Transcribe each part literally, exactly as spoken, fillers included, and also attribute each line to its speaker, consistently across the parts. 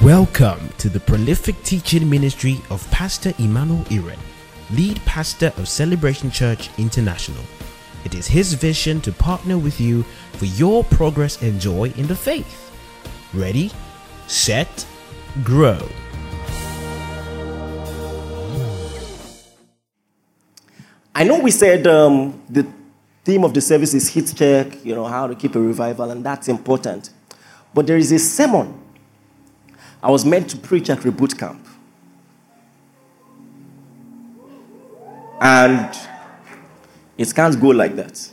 Speaker 1: Welcome to the prolific teaching ministry of Pastor Emmanuel Iren, lead pastor of Celebration Church International. It is his vision to partner with you for your progress and joy in the faith. Ready, set, grow.
Speaker 2: I know we said um, the theme of the service is hit check, you know, how to keep a revival, and that's important. But there is a sermon I was meant to preach at Reboot Camp. And it can't go like that.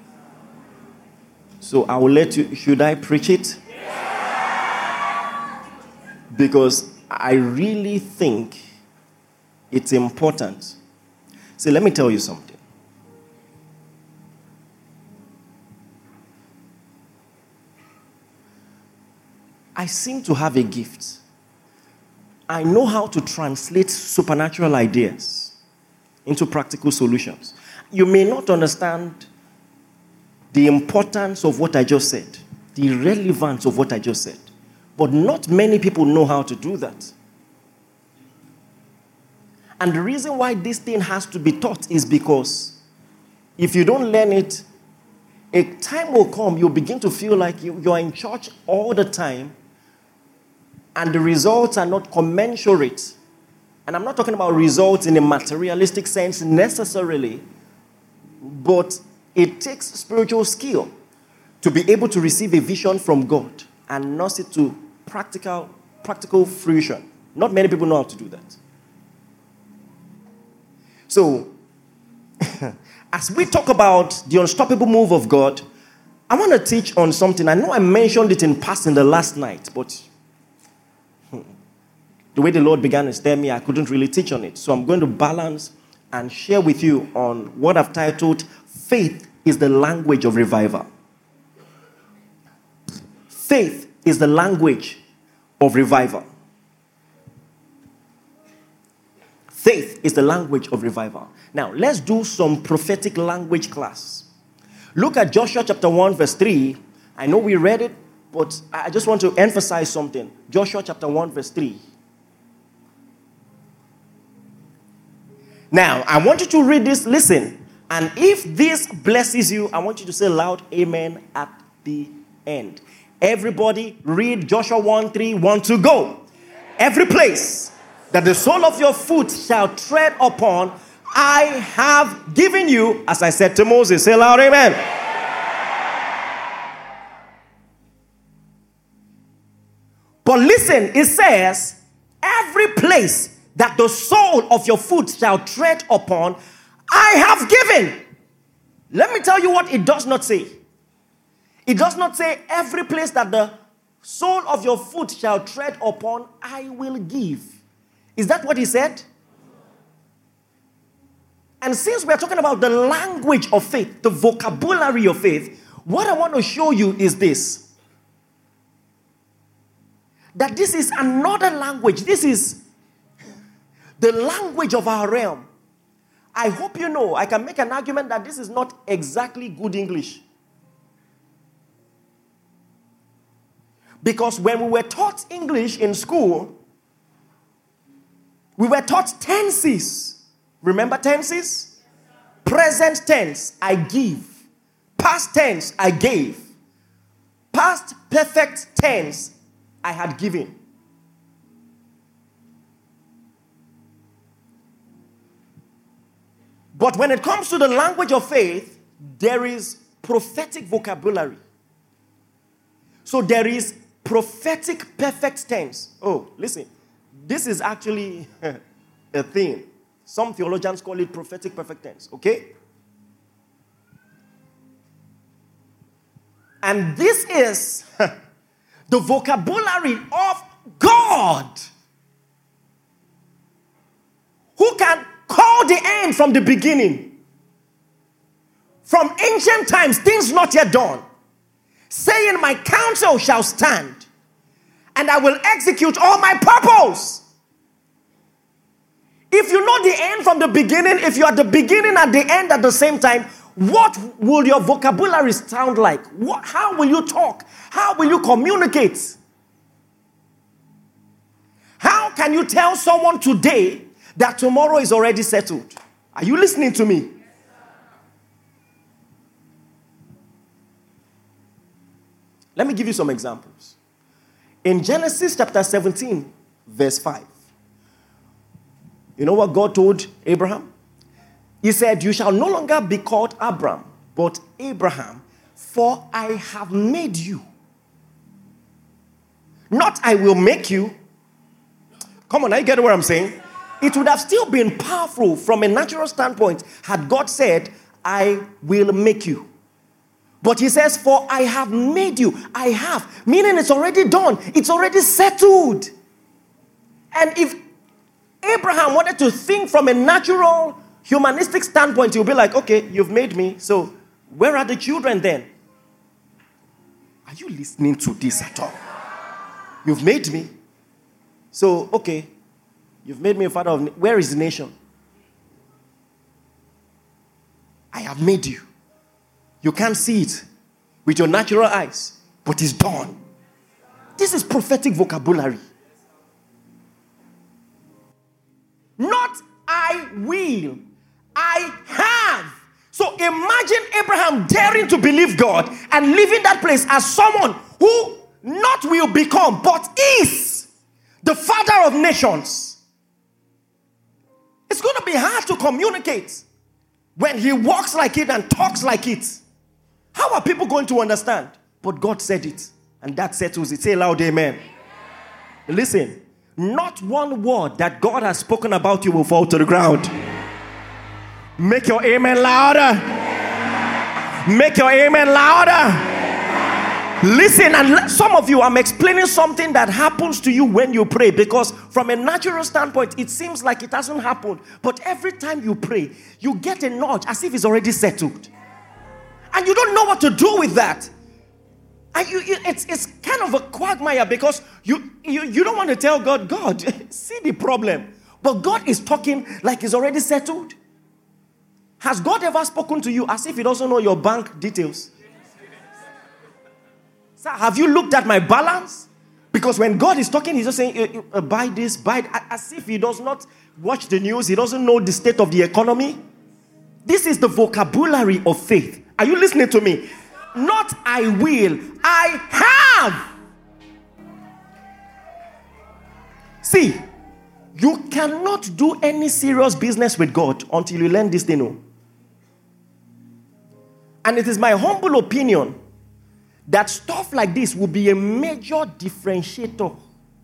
Speaker 2: So I will let you, should I preach it? Because I really think it's important. See, let me tell you something. I seem to have a gift. I know how to translate supernatural ideas into practical solutions. You may not understand the importance of what I just said, the relevance of what I just said, but not many people know how to do that. And the reason why this thing has to be taught is because if you don't learn it, a time will come you'll begin to feel like you, you're in church all the time, and the results are not commensurate. And I'm not talking about results in a materialistic sense necessarily, but it takes spiritual skill to be able to receive a vision from God and nurse it to practical, practical fruition. Not many people know how to do that. So, as we talk about the unstoppable move of God, I want to teach on something. I know I mentioned it in passing the last night, but the way the Lord began to stir me, I couldn't really teach on it. So I'm going to balance and share with you on what I've titled, Faith is the Language of Revival. Faith is the language of revival. Faith is the language of revival. Now, let's do some prophetic language class. Look at Joshua chapter one, verse three. I know we read it, but I just want to emphasize something. Joshua chapter one, verse three. Now, I want you to read this, listen. And if this blesses you, I want you to say loud amen at the end. Everybody read Joshua one, three, one, two, go. Every place that the sole of your foot shall tread upon, I have given you, as I said to Moses. Say loud amen. But listen, it says, every place that the sole of your foot shall tread upon, I have given. Let me tell you what it does not say. It does not say every place that the sole of your foot shall tread upon, I will give. Is that what he said? And since we are talking about the language of faith, the vocabulary of faith, what I want to show you is this. That this is another language. This is the language of our realm. I hope you know, I can make an argument that this is not exactly good English. Because when we were taught English in school, we were taught tenses. Remember tenses? Present tense, I give. Past tense, I gave. Past perfect tense, I had given. But when it comes to the language of faith, there is prophetic vocabulary. So there is prophetic perfect tense. Oh, listen. This is actually a thing. Some theologians call it prophetic perfect tense, okay? And this is the vocabulary of God, who can call the end from the beginning. From ancient times, things not yet done, saying, my counsel shall stand, and I will execute all my purpose. If you know the end from the beginning, if you are the beginning and the end at the same time, what will your vocabulary sound like? What, how will you talk? How will you communicate? can you tell someone today that tomorrow is already settled? Are you listening to me? Let me give you some examples. In Genesis chapter seventeen, verse five, you know what God told Abraham? He said, you shall no longer be called Abram, but Abraham, for I have made you. Not I will make you. Come on, now you get what I'm saying? It would have still been powerful from a natural standpoint had God said, I will make you. But he says, for I have made you. I have. Meaning it's already done. It's already settled. And if Abraham wanted to think from a natural, humanistic standpoint, he'll be like, okay, you've made me. So where are the children then? Are you listening to this at all? You've made me. So, okay, you've made me a father of... Where is the nation? I have made you. You can't see it with your natural eyes, but it's done. This is prophetic vocabulary. Not I will, I have. So imagine Abraham daring to believe God and leaving that place as someone who not will become, but is the father of nations. It's going to be hard to communicate when he walks like it and talks like it. How are people going to understand? But God said it, and that settles it. Say loud, amen. Listen, not one word that God has spoken about you will fall to the ground. Make your amen louder. Make your amen louder. Listen, and some of you, I'm explaining something that happens to you when you pray, because from a natural standpoint, it seems like it hasn't happened. But every time you pray, you get a nudge as if it's already settled. And you don't know what to do with that. And you, it's, it's kind of a quagmire, because you, you, you don't want to tell God, God, see the problem. But God is talking like it's already settled. Has God ever spoken to you as if he doesn't know your bank details? Sir, have you looked at my balance? Because when God is talking, he's just saying, uh, uh, buy this, buy that, as if he does not watch the news. He doesn't know the state of the economy. This is the vocabulary of faith. Are you listening to me? Not I will, I have. See, you cannot do any serious business with God until you learn this thing. Oh. And it is my humble opinion that stuff like this will be a major differentiator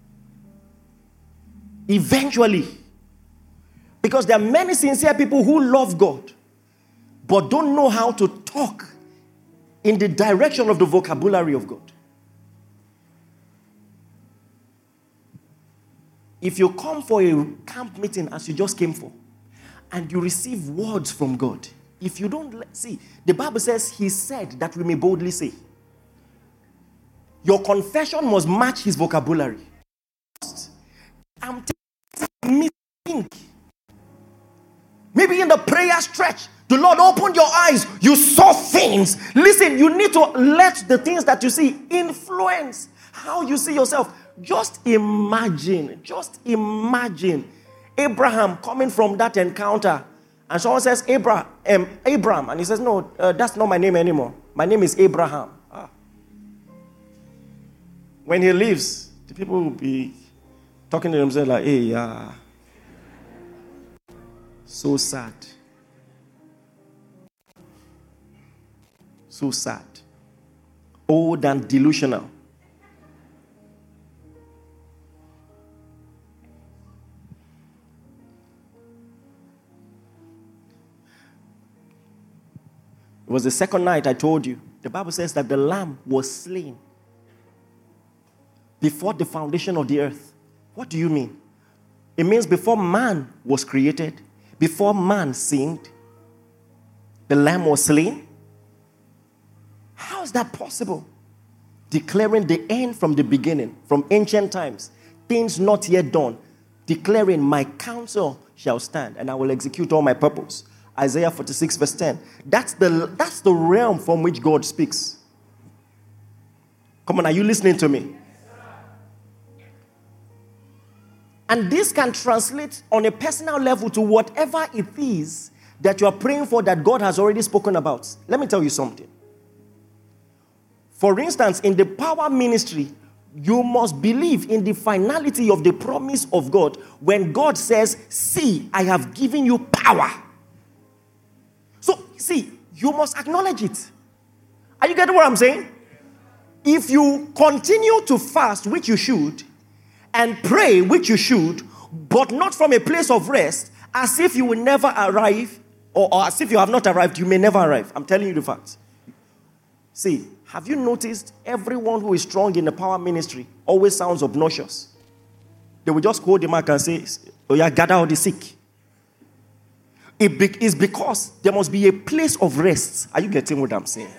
Speaker 2: eventually. Because there are many sincere people who love God but don't know how to talk in the direction of the vocabulary of God. If you come for a camp meeting as you just came for, and you receive words from God, if you don't see, the Bible says he said that we may boldly say. Your confession must match his vocabulary. I'm telling you, think. Maybe in the prayer stretch, the Lord opened your eyes. You saw things. Listen, you need to let the things that you see influence how you see yourself. Just imagine, just imagine Abraham coming from that encounter. And someone says, Abraham, um, Abraham. And he says, no, uh, that's not my name anymore. My name is Abraham. Ah. When he leaves, the people will be talking to themselves like, hey, uh, so sad. So sad. Old and delusional. It was the second night I told you. The Bible says that the lamb was slain before the foundation of the earth. What do you mean? It means before man was created, before man sinned, the lamb was slain. How is that possible? Declaring the end from the beginning, from ancient times, things not yet done, declaring my counsel shall stand and I will execute all my purpose. Isaiah forty-six verse ten. That's the, that's the realm from which God speaks. Come on, are you listening to me? And this can translate on a personal level to whatever it is that you are praying for that God has already spoken about. Let me tell you something. For instance, in the power ministry, you must believe in the finality of the promise of God when God says, see, I have given you power. So, see, you must acknowledge it. Are you getting what I'm saying? If you continue to fast, which you should, and pray, which you should, but not from a place of rest, as if you will never arrive, or, or as if you have not arrived, you may never arrive. I'm telling you the facts. See, have you noticed everyone who is strong in the power ministry always sounds obnoxious? They will just hold the mic and say, oh yeah, gather all the sick. It be- is because there must be a place of rest. Are you getting what I'm saying?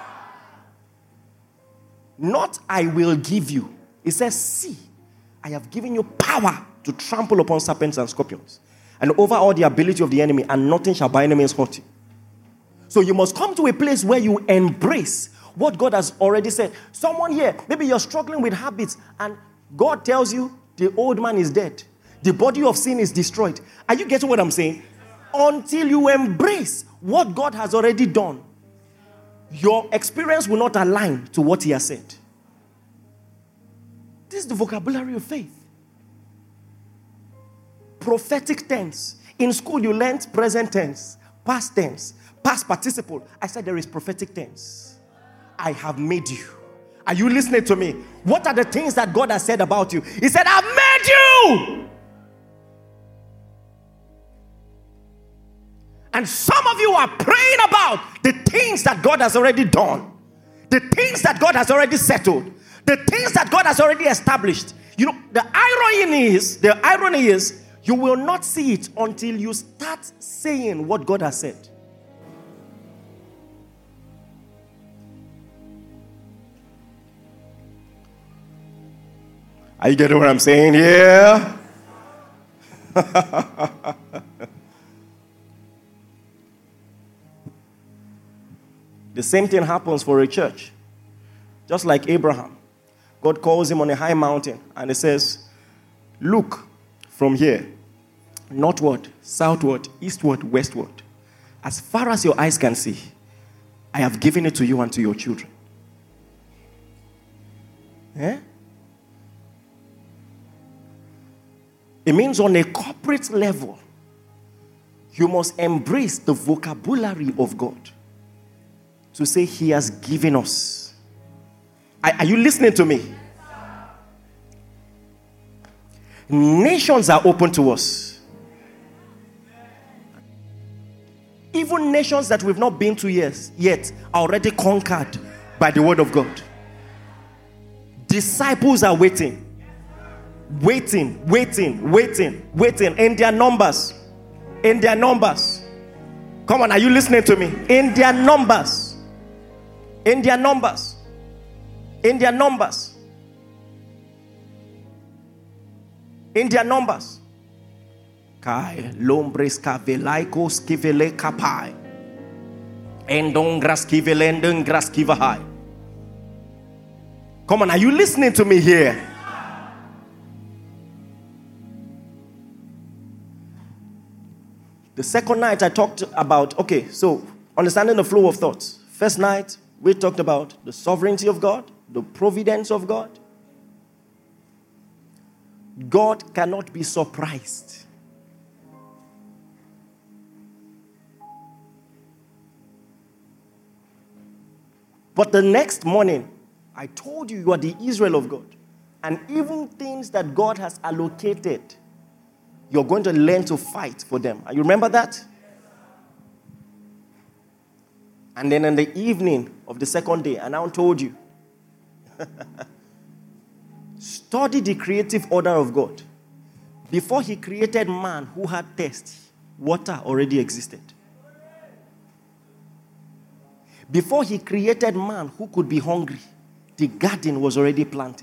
Speaker 2: Not I will give you. It says, see, I have given you power to trample upon serpents and scorpions and over all the ability of the enemy, and nothing shall by any means hurt you. So you must come to a place where you embrace what God has already said. Someone here, maybe you're struggling with habits and God tells you the old man is dead. The body of sin is destroyed. Are you getting what I'm saying? Until you embrace what God has already done, your experience will not align to what he has said. This is the vocabulary of faith. Prophetic tense. In school, you learned present tense, past tense, past participle. I said there is prophetic tense. I have made you. Are you listening to me? What are the things that God has said about you? He said, I've made you. And some of you are praying about the things that God has already done, the things that God has already settled, the things that God has already established. You know, the irony is, the irony is, you will not see it until you start saying what God has said. Are you getting what I'm saying here? The same thing happens for a church. Just like Abraham. God calls him on a high mountain and he says, look from here, northward, southward, eastward, westward. As far as your eyes can see, I have given it to you and to your children. Eh? It means on a corporate level, you must embrace the vocabulary of God to say he has given us. Are, are you listening to me? Nations are open to us. Even nations that we've not been to yet, yet are already conquered by the word of God. Disciples are waiting. Waiting, waiting, waiting, waiting in their numbers. In their numbers. Come on, are you listening to me? In their numbers. In their numbers. In their numbers. In their numbers. Kai lombres kavelaikos kivele kapai. Endongras kivelendengras kivahai. Come on, are you listening to me here? The second night I talked about, okay, so understanding the flow of thoughts. First night, we talked about the sovereignty of God, the providence of God. God cannot be surprised. But the next morning, I told you you are the Israel of God. And even things that God has allocated, you're going to learn to fight for them. You remember that? And then in the evening of the second day, I now told you, study the creative order of God. Before he created man who had thirst, water already existed. Before he created man who could be hungry, the garden was already planted.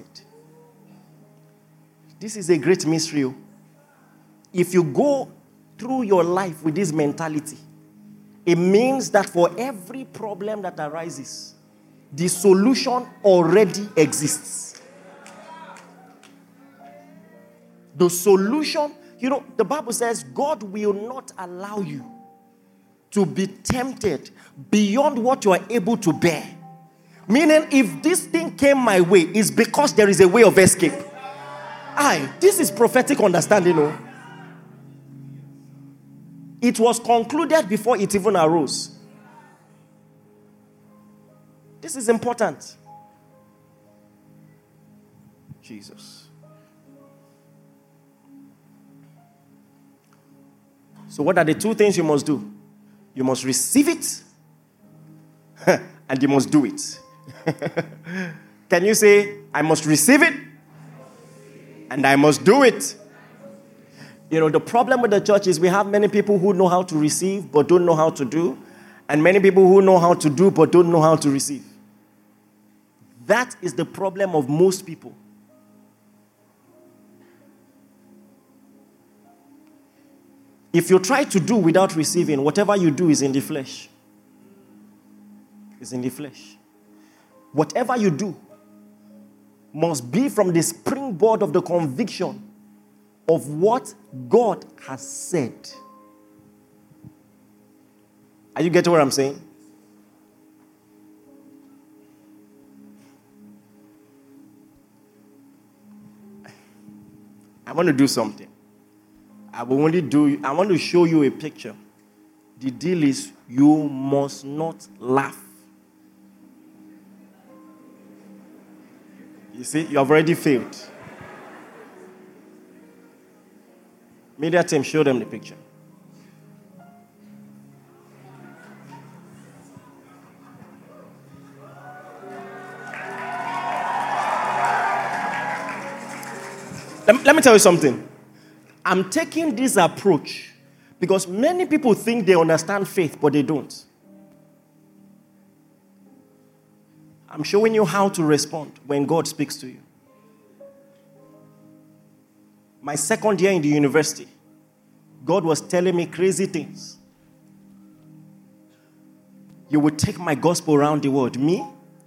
Speaker 2: This is a great mystery. If you go through your life with this mentality, it means that for every problem that arises, the solution already exists. The solution, you know, the Bible says God will not allow you to be tempted beyond what you are able to bear. Meaning, if this thing came my way, it's because there is a way of escape. Aye, this is prophetic understanding, you know. It was concluded before it even arose. This is important. Jesus. So what are the two things you must do? You must receive it and you must do it. Can you say, I must receive it and I must do it? You know, the problem with the church is we have many people who know how to receive but don't know how to do, and many people who know how to do but don't know how to receive. That is the problem of most people. If you try to do without receiving, whatever you do is in the flesh. It's in the flesh. Whatever you do must be from the springboard of the conviction of what God has said. Are you getting what I'm saying? I want to do something. I will only do, I want to show you a picture. The deal is you must not laugh. You see, you have already failed. Media team, show them the picture. Let, let me tell you something. I'm taking this approach because many people think they understand faith, but they don't. I'm showing you how to respond when God speaks to you. My second year in the university, God was telling me crazy things. You would take my gospel around the world. Me?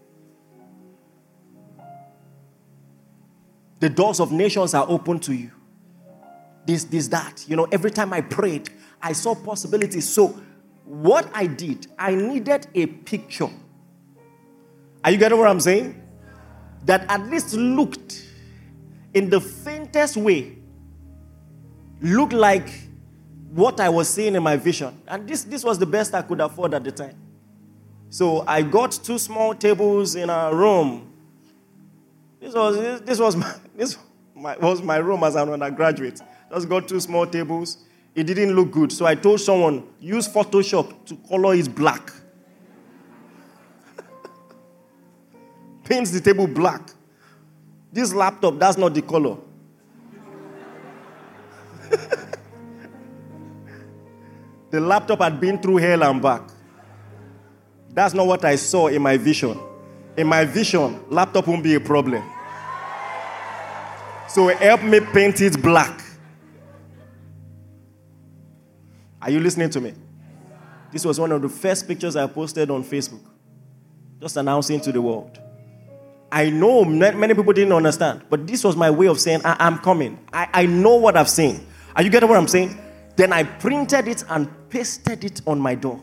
Speaker 2: The doors of nations are open to you. This, this, that. You know, every time I prayed, I saw possibilities. So, what I did, I needed a picture. Are you getting what I'm saying? That at least looked, in the faintest way, looked like what I was seeing in my vision. And this, this was the best I could afford at the time. So, I got two small tables in a room. This was, this, this was my, this my, was my room as an undergraduate. Just got two small tables. It didn't look good. So I told someone, use Photoshop to color it black. Paints the table black. This laptop, that's not the color. The laptop had been through hell and back. That's not what I saw in my vision. In my vision, laptop won't be a problem. So help me paint it black. Are you listening to me? This was one of the first pictures I posted on Facebook. Just announcing to the world. I know many people didn't understand, but this was my way of saying, I- I'm coming. I-, I know what I've seen. Are you getting what I'm saying? Then I printed it and pasted it on my door.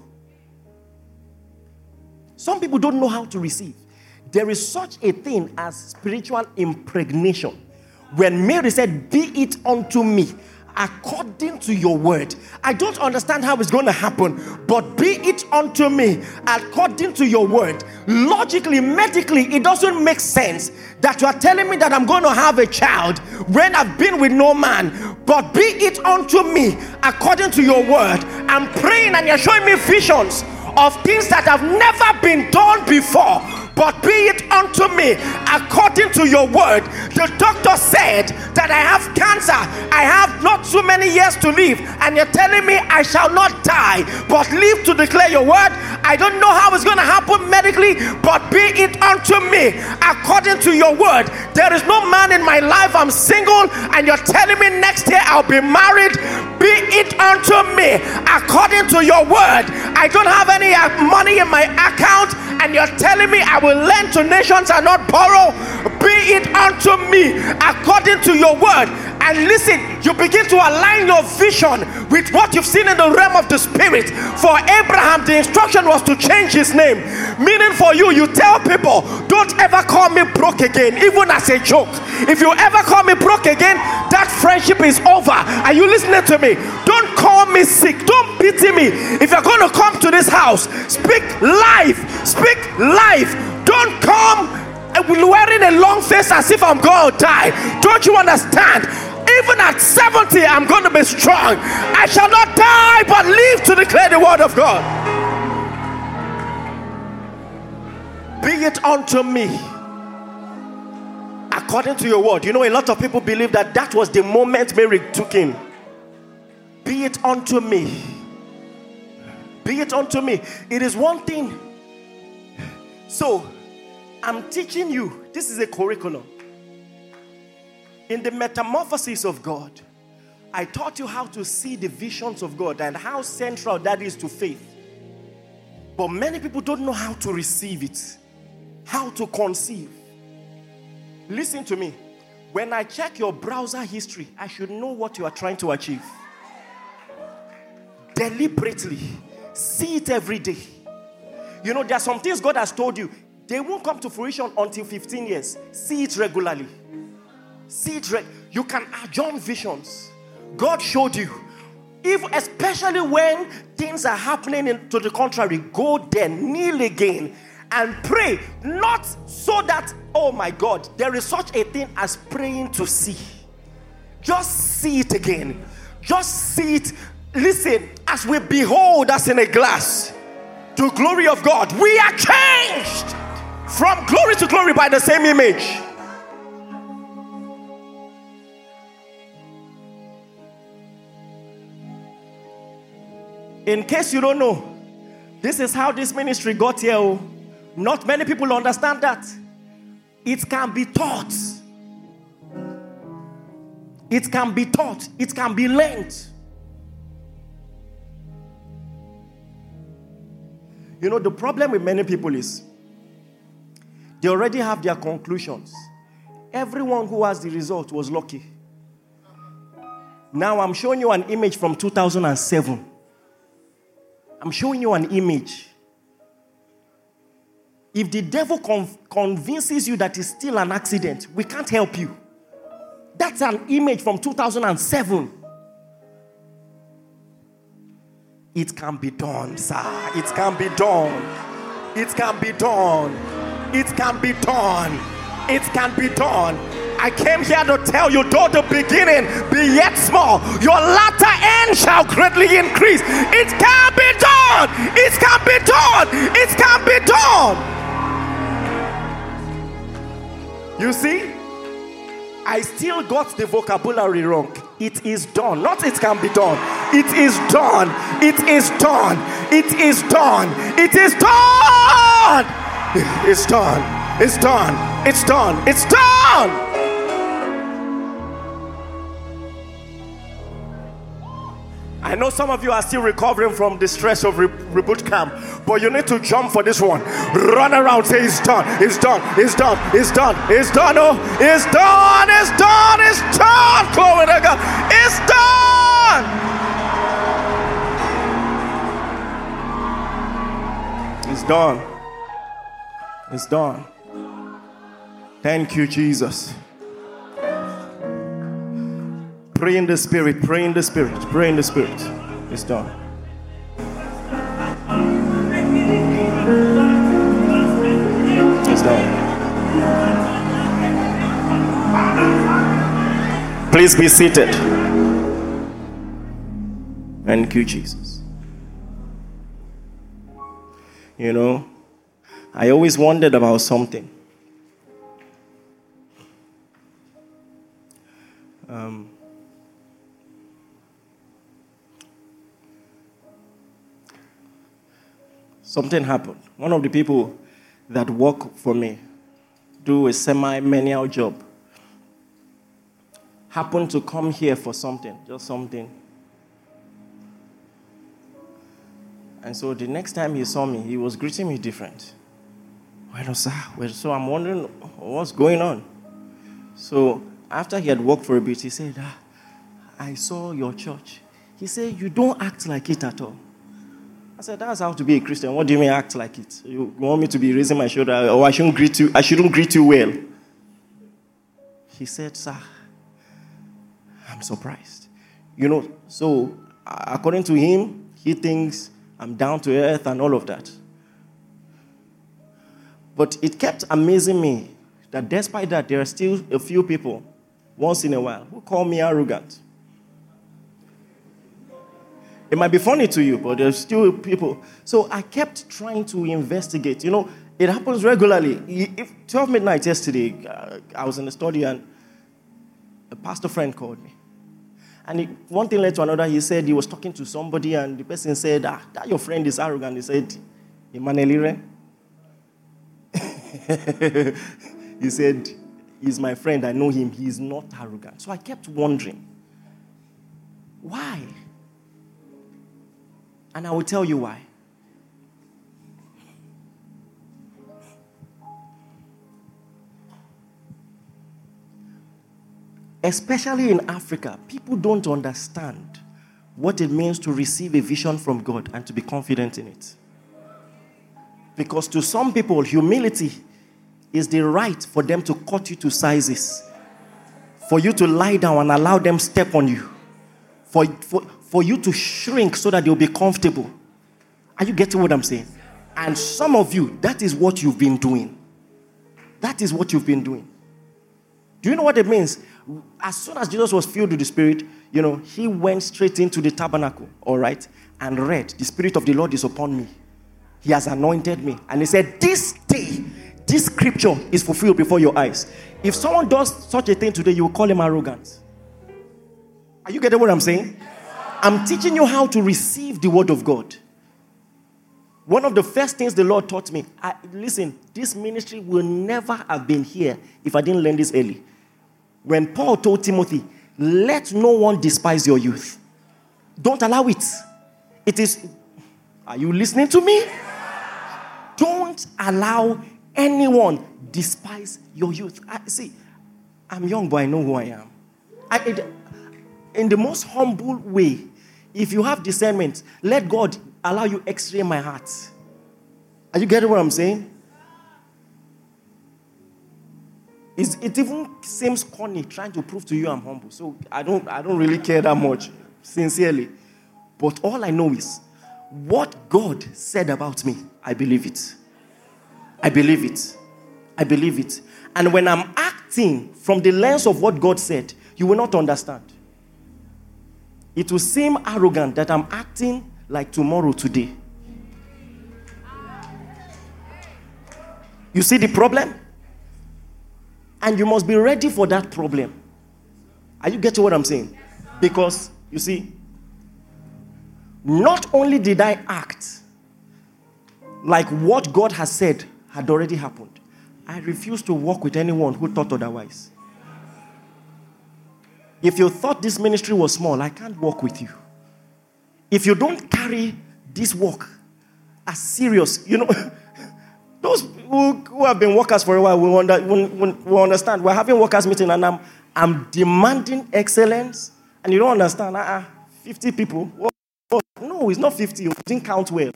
Speaker 2: Some people don't know how to receive. There is such a thing as spiritual impregnation. When Mary said, be it unto me according to your word. I don't understand how it's going to happen, but be it unto me according to your word. Logically, medically, it doesn't make sense that you are telling me that I'm going to have a child when I've been with no man. But be it unto me according to your word. I'm praying and you're showing me visions of things that have never been done before. But be it unto me according to your word. The doctor said that I have cancer. I have not so many years to live. And you're telling me I shall not die, but live to declare your word. I don't know how it's going to happen medically, but be it unto me according to your word. There is no man in my life. I'm single. And you're telling me next year I'll be married. Be it unto me according to your word. I don't have any money in my account. and you're telling me I will lend to nations and not borrow. Be it unto me according to your word. And listen, you begin to align your vision with what you've seen in the realm of the spirit. For Abraham, the instruction was to change his name. Meaning for you, you tell people, don't ever call me broke again, even as a joke. If you ever call me broke again, that friendship is over. Are you listening to me? Don't call me sick. Don't pity me. If you're going to come to this house, speak life. Speak life. Don't come wearing a long face as if I'm going to die. Don't you understand? Even at seventy, I'm going to be strong. I shall not die, but live to declare the word of God. Be it unto me according to your word. You know, a lot of people believe that that was the moment Mary took in. Be it unto me. Be it unto me. It is one thing. So, I'm teaching you. This is a curriculum. In the metamorphosis of God, I taught you how to see the visions of God and how central that is to faith. But many people don't know how to receive it, how to conceive. Listen to me. When I check your browser history, I should know what you are trying to achieve. Deliberately. See it every day. You know, there are some things God has told you. They won't come to fruition until fifteen years. See it regularly. See it. Re- you can adjourn visions. God showed you. If, especially when things are happening in, to the contrary, go there, kneel again, and pray. Not so that, oh my God, there is such a thing as praying to see. Just see it again. Just see it. Listen, as we behold us in a glass, to glory of God, we are changed from glory to glory by the same image. In case you don't know, this is how this ministry got here. Oh. Not many people understand that. It can be taught. It can be taught. It can be learned. You know, the problem with many people is they already have their conclusions. Everyone who has the result was lucky. Now I'm showing you an image from two thousand seven. I'm showing you an image. If the devil con- convinces you that it's still an accident, we can't help you. That's an image from two thousand seven. It can be done, sir. It can be done. It can be done. It can be done. It can be done. I came here to tell you, though the beginning be yet small, your latter end shall greatly increase. It can be done. It can be done. It can be done. You see, I still got the vocabulary wrong. It is done. Not it can be done. It is done. It is done. It is done. It is done. It's done. It's done. It's done. It's done. I know some of you are still recovering from the stress of re- reboot camp, but you need to jump for this one. Run around, say it's done, it's done, it's done, it's done, it's done, oh, it's done, it's done, it's done. Glory to God, it's done. It's done. It's done. Thank you, Jesus. Pray in the Spirit, pray in the Spirit, pray in the Spirit. It's done. It's done. Please be seated. Thank you, Jesus. You know, I always wondered about something. Um, Something happened. One of the people that work for me, do a semi-menial job, happened to come here for something, just something. And so the next time he saw me, he was greeting me different. Well, sir, well, so I'm wondering what's going on. So after he had walked for a bit, he said, ah, I saw your church. He said, you don't act like it at all. I said, that's how to be a Christian. What do you mean act like it? You want me to be raising my shoulder, or I shouldn't greet you, I shouldn't greet you well? He said, sir, I'm surprised. You know, so according to him, he thinks I'm down to earth and all of that. But it kept amazing me that despite that, there are still a few people, once in a while, who call me arrogant. It might be funny to you, but there's still people. So I kept trying to investigate. You know, it happens regularly. If twelve midnight yesterday, uh, I was in the study and a pastor friend called me. And it, one thing led to another. He said he was talking to somebody and the person said, ah, that your friend is arrogant. He said, Emmanuel. He said, he's my friend. I know him. He is not arrogant. So I kept wondering, why? And I will tell you why. Especially in Africa, people don't understand what it means to receive a vision from God and to be confident in it. Because to some people, humility is the right for them to cut you to sizes, for you to lie down and allow them step on you, for, for, for you to shrink so that they'll be comfortable. Are you getting what I'm saying? And some of you, that is what you've been doing. That is what you've been doing. Do you know what it means? As soon as Jesus was filled with the Spirit, you know, he went straight into the tabernacle, all right, and read, the Spirit of the Lord is upon me. He has anointed me. And he said, this day, this scripture is fulfilled before your eyes. If someone does such a thing today, you will call him arrogant. Are you getting what I'm saying? I'm teaching you how to receive the word of God. One of the first things the Lord taught me, I, listen, this ministry will never have been here if I didn't learn this early. When Paul told Timothy, let no one despise your youth. Don't allow it. It is, are you listening to me? Don't allow anyone despise your youth. I, see, I'm young, but I know who I am. I, it, in the most humble way, if you have discernment, let God allow you x-ray my heart. Are you getting what I'm saying? It's, it even seems corny trying to prove to you I'm humble. So I don't, I don't really care that much, sincerely. But all I know is, what God said about me, I believe it. I believe it. I believe it. And when I'm acting from the lens of what God said, you will not understand. It will seem arrogant that I'm acting like tomorrow today. You see the problem? And you must be ready for that problem. Are you getting what I'm saying? Because, you see, not only did I act like what God has said had already happened, I refuse to walk with anyone who thought otherwise. If you thought this ministry was small, I can't walk with you. If you don't carry this work as serious, you know, those who, who have been workers for a while will, under, will, will, will understand. We're having workers meeting and I'm, I'm demanding excellence. And you don't understand. Uh-uh, fifty people. Oh, no, it's not fifty. You didn't count well.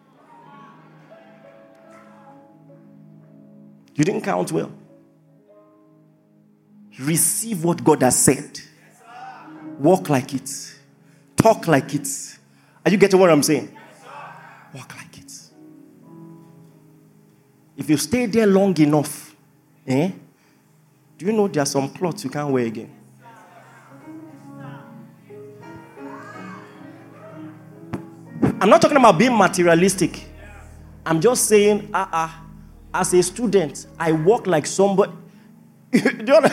Speaker 2: You didn't count well. Receive what God has said. Walk like it. Talk like it. Are you getting what I'm saying? Walk like it. If you stay there long enough, eh? Do you know there are some clothes you can't wear again? I'm not talking about being materialistic. I'm just saying, ah, uh, uh, as a student, I walk like somebody. Do you know?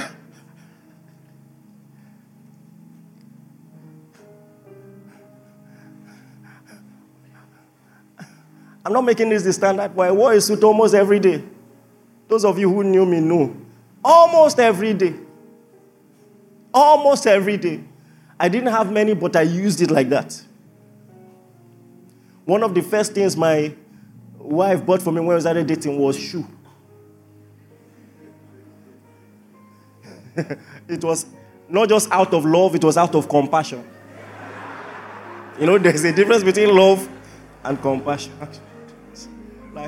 Speaker 2: I'm not making this the standard, but I wore a suit almost every day. Those of you who knew me know. Almost every day. Almost every day. I didn't have many, but I used it like that. One of the first things my wife bought for me when we started dating was shoe. It was not just out of love, it was out of compassion. You know, there's a difference between love and compassion. Like,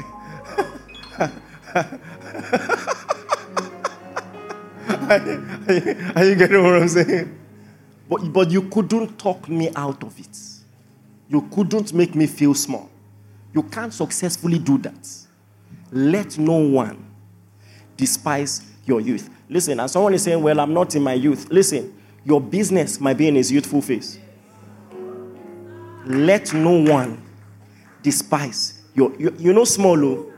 Speaker 2: are you getting what I'm saying? But, but you couldn't talk me out of it. You couldn't make me feel small. You can't successfully do that. Let no one despise your youth. Listen, and someone is saying, well, I'm not in my youth. Listen, your business might be in his youthful phase. Let no one despise your, you, you know small, oh?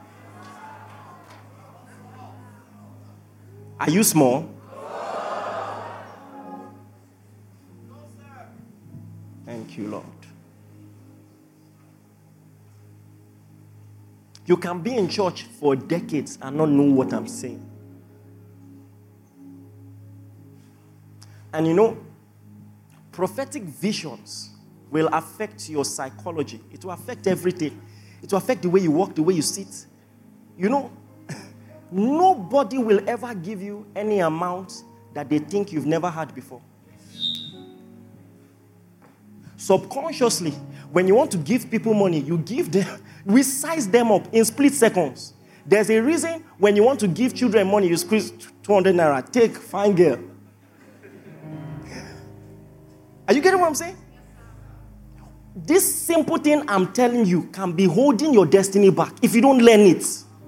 Speaker 2: Are you small? Thank you, Lord. You can be in church for decades and not know what I'm saying. And you know, prophetic visions will affect your psychology. It will affect everything. It will affect the way you walk, the way you sit. You know, nobody will ever give you any amount that they think you've never had before. Subconsciously, when you want to give people money, you give them, we size them up in split seconds. There's a reason when you want to give children money, you squeeze two hundred naira. Take, fine girl. Are you getting what I'm saying? This simple thing I'm telling you can be holding your destiny back if you don't learn it.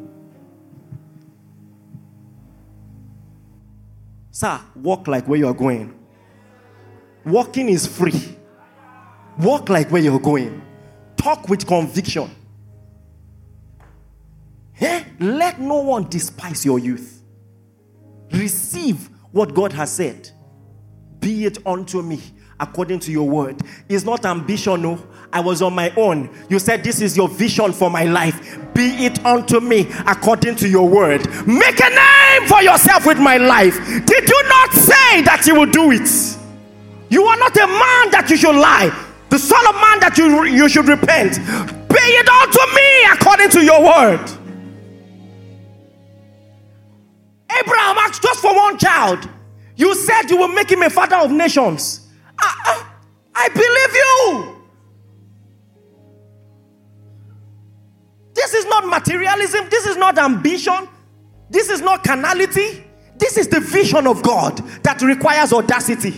Speaker 2: Sir, walk like where you're going. Walking is free. Walk like where you're going. Talk with conviction. Eh? Let no one despise your youth. Receive what God has said. Be it unto me according to your word. It's not ambition, no. I was on my own. You said this is your vision for my life. Be it unto me according to your word. Make a name for yourself with my life. Did you not say that you will do it? You are not a man that you should lie. The son of man that you, you should repent. Be it unto me according to your word. Abraham asked just for one child. You said you will make him a father of nations. I, I, I believe you. This is not materialism. This is not ambition. This is not carnality. This is the vision of God that requires audacity.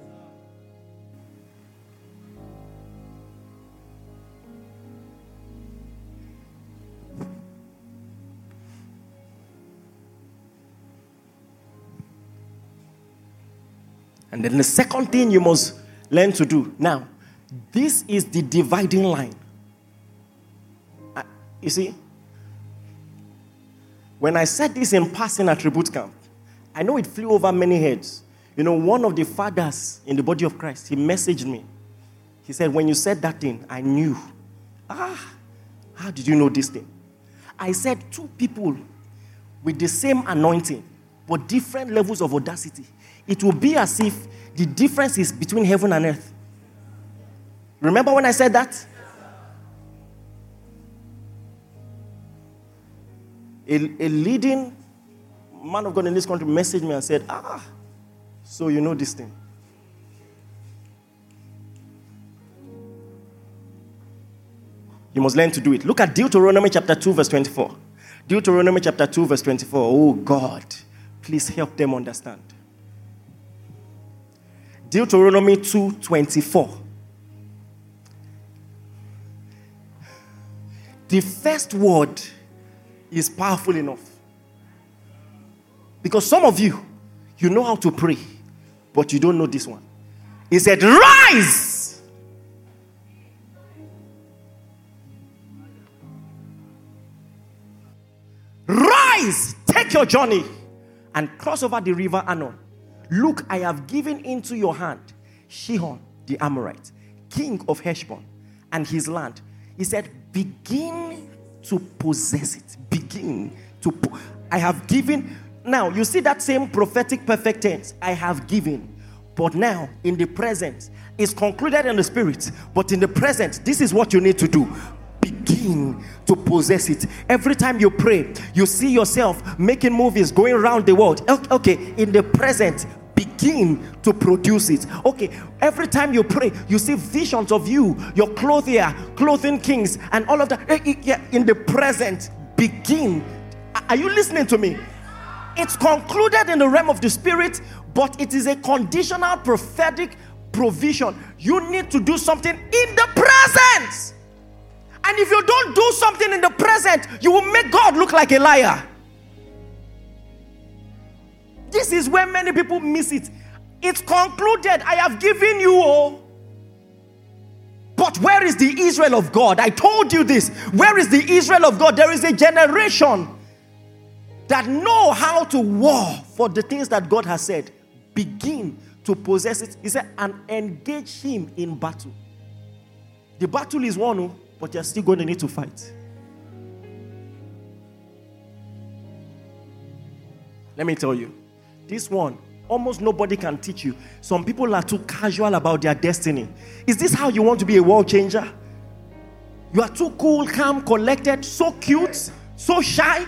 Speaker 2: And then the second thing you must learn to do. Now, this is the dividing line. Uh, you see, when I said this in passing at Tribute Camp, I know it flew over many heads. You know, one of the fathers in the body of Christ, he messaged me. He said, when you said that thing, I knew. Ah, how did you know this thing? I said two people with the same anointing, but different levels of audacity. It will be as if the difference is between heaven and earth. Remember when I said that? A, a leading man of God in this country messaged me and said, ah, so you know this thing. You must learn to do it. Look at Deuteronomy chapter two, verse twenty-four. Deuteronomy chapter two, verse twenty-four. Oh God, please help them understand. Deuteronomy two twenty-four. The first word is powerful enough. Because some of you, you know how to pray, but you don't know this one. He said, rise! Rise! Take your journey and cross over the river Arnon. Look, I have given into your hand Sihon the Amorite, king of Heshbon, and his land. He said, begin to possess it. Begin to. Po- I have given. Now, you see that same prophetic perfect tense. I have given. But now, in the present, it's concluded in the spirit. But in the present, this is what you need to do. Begin begin to possess it. Every time you pray, you see yourself making movies, going around the world. Okay, in the present, begin to produce it. Okay, every time you pray, you see visions of you, your clothier, clothing kings, and all of that. In the present, begin. Are you listening to me? It's concluded in the realm of the spirit, but it is a conditional prophetic provision. You need to do something in the present. And if you don't do something in the present, you will make God look like a liar. This is where many people miss it. It's concluded. I have given you all. But where is the Israel of God? I told you this. Where is the Israel of God? There is a generation that know how to war for the things that God has said. Begin to possess it. He said, and engage him in battle. The battle is won, but you're still going to need to fight. Let me tell you, this one, almost nobody can teach you. Some people are too casual about their destiny. Is this how you want to be a world changer? You are too cool, calm, collected, so cute, so shy.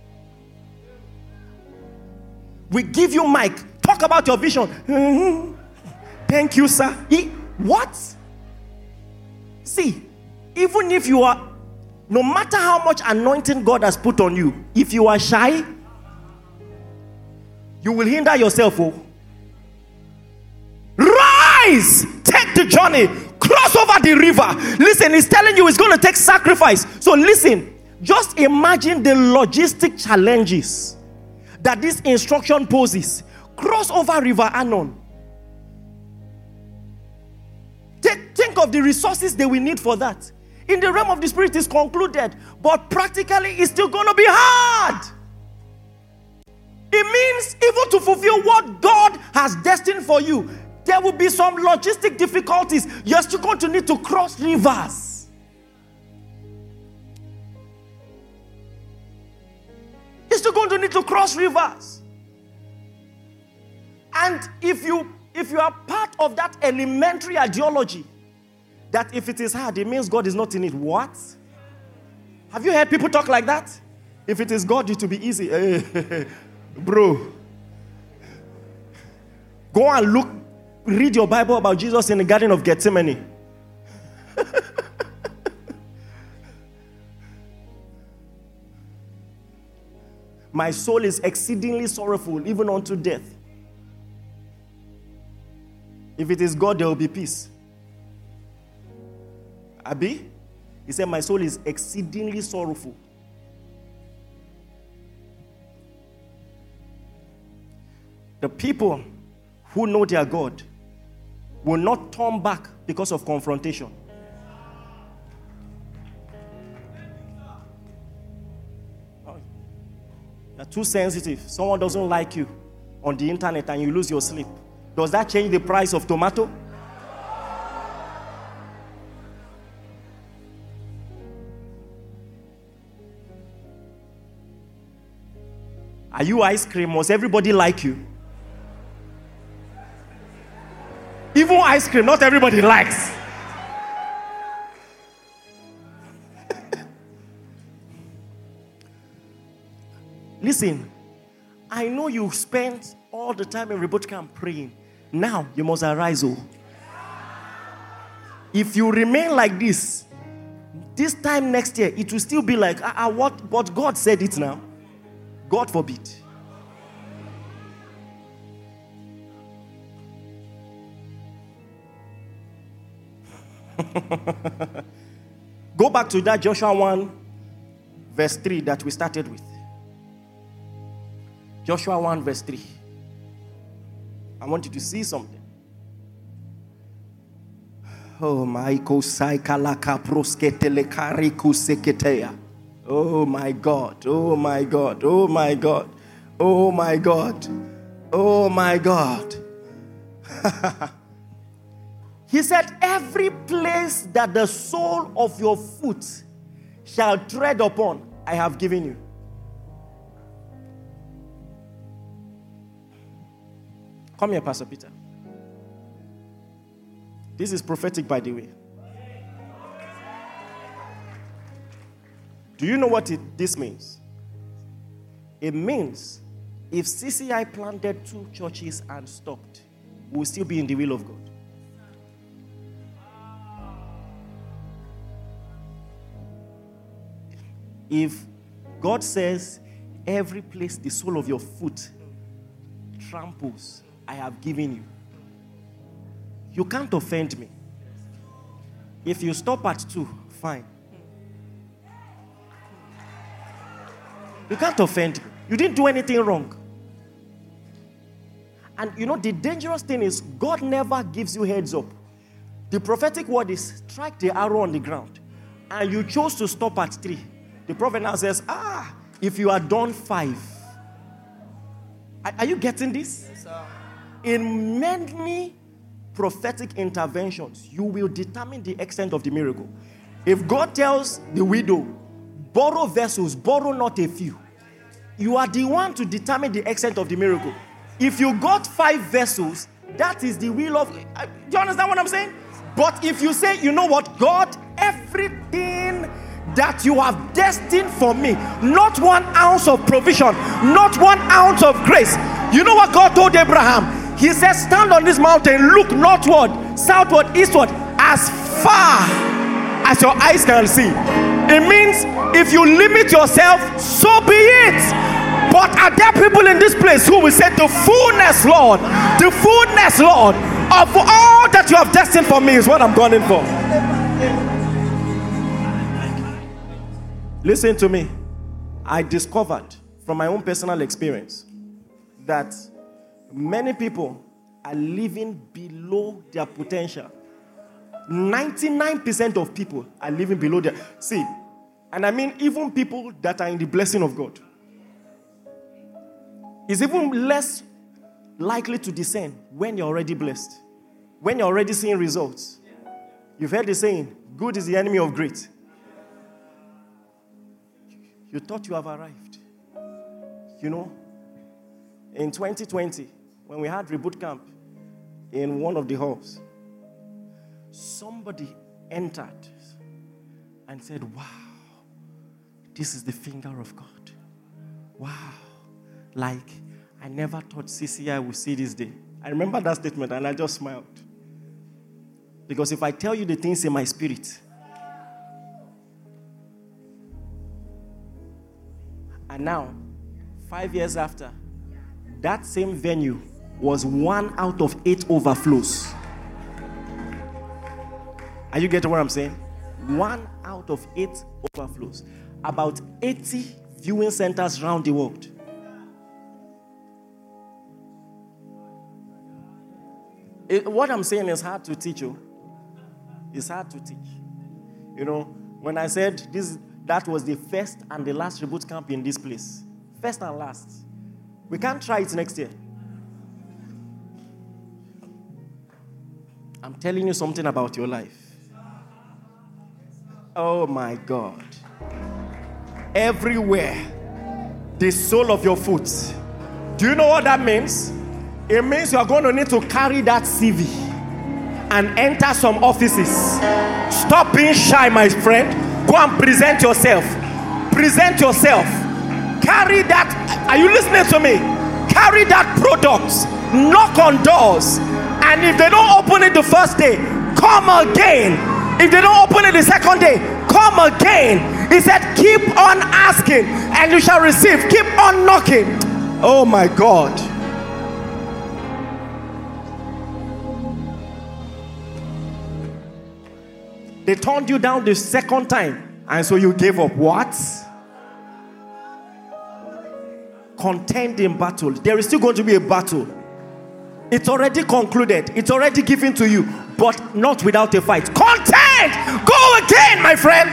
Speaker 2: We give you mic. Talk about your vision. Mm-hmm. Thank you, sir. He, what? See, even if you are, no matter how much anointing God has put on you, if you are shy, you will hinder yourself. Oh. Rise! Take the journey. Cross over the river. Listen, he's telling you it's going to take sacrifice. So listen, just imagine the logistic challenges that this instruction poses. Cross over River Arnon. Take, think of the resources they will need for that. In the realm of the spirit, is concluded, but practically it's still going to be hard. It means even to fulfill what God has destined for you, there will be some logistic difficulties. You're still going to need to cross rivers. You're still going to need to cross rivers. And if you if you are part of that elementary ideology that if it is hard, it means God is not in it. What? Have you heard people talk like that? If it is God, it will be easy. Hey, bro, go and look, read your Bible about Jesus in the Garden of Gethsemane. My soul is exceedingly sorrowful, even unto death. If it is God, there will be peace. Abi? He said, my soul is exceedingly sorrowful. The people who know their God will not turn back because of confrontation. You're too sensitive. Someone doesn't like you on the internet and you lose your sleep. Does that change the price of tomato? Are you ice cream? Must everybody like you? Even ice cream, not everybody likes. Listen, I know you spent all the time in Reboot Camp praying. Now you must arise. Oh. If you remain like this, this time next year, it will still be like, ah, ah, what? But God said it now. God forbid. Go back to that Joshua one, verse three that we started with. Joshua one, verse three. I want you to see something. Oh my Oh my God. Oh my God. Oh my God. Oh my God. Oh my God. He said, every place that the sole of your foot shall tread upon, I have given you. Come here, Pastor Peter. This is prophetic, by the way. Do you know what it, this means? It means if C C I planted two churches and stopped, we'll still be in the will of God. If God says, every place the sole of your foot tramples, I have given you, you can't offend me. If you stop at two, fine. You can't offend me. You didn't do anything wrong. And you know, the dangerous thing is, God never gives you heads up. The prophetic word is, strike the arrow on the ground. And you chose to stop at three. The prophet now says, ah, if you are done five. Are, are you getting this?
Speaker 3: Yes, sir.
Speaker 2: In many prophetic interventions, you will determine the extent of the miracle. If God tells the widow, borrow vessels, borrow not a few, you are the one to determine the extent of the miracle. If you got five vessels, that is the will of... Uh, do you understand what I'm saying? But if you say, you know what, God, everything that you have destined for me, not one ounce of provision, not one ounce of grace. You know what God told Abraham? He said, stand on this mountain, look northward, southward, eastward, as far as your eyes can see. It means if you limit yourself, so be it. But are there people in this place who will say, the fullness, Lord, the fullness, Lord, of all that you have destined for me is what I'm going for. Listen to me. I discovered from my own personal experience that many people are living below their potential. ninety-nine percent of people are living below their... See, and I mean even people that are in the blessing of God. It's even less likely to discern when you're already blessed. When you're already seeing results. You've heard the saying, good is the enemy of great. You thought you have arrived. You know, in twenty twenty, when we had Reboot Camp in one of the halls, somebody entered and said, wow, this is the finger of God. Wow. Like, I never thought C C I would see this day. I remember that statement and I just smiled. Because if I tell you the things in my spirit, and now, five years after, that same venue was one out of eight overflows. Are you getting what I'm saying? One out of eight overflows. About eighty viewing centers around the world. It, what I'm saying is hard to teach you. It's hard to teach. You know, when I said this, that was the first and the last Reboot Camp in this place. First and last. We can't try it next year. I'm telling you something about your life. Oh my God. Everywhere, the sole of your foot. Do you know what that means? It means you are going to need to carry that C V and enter some offices. Stop being shy, my friend. Go and present yourself. Present yourself. Carry that. Are you listening to me? Carry that product. Knock on doors. And if they don't open it the first day, come again. If they don't open it the second day, come again. He said, keep on asking and you shall receive. Keep on knocking. Oh my God. They turned you down the second time, and so you gave up. What? Contend in battle. There is still going to be a battle. It's already concluded. It's already given to you, but not without a fight. Contend! Go again, my friend!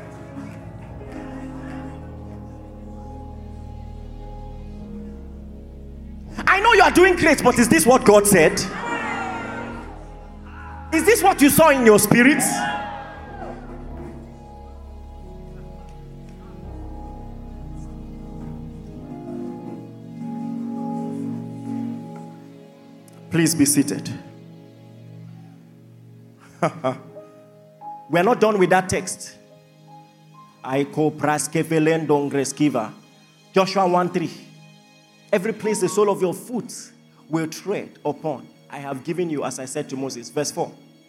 Speaker 2: I know you are doing great, but is this what God said? Is this what you saw in your spirit? Please be seated. We're not done with that text. Aiko praskevelen dongreskiva. Joshua one three. Every place the sole of your foot will tread upon, I have given you, as I said to Moses. Verse four.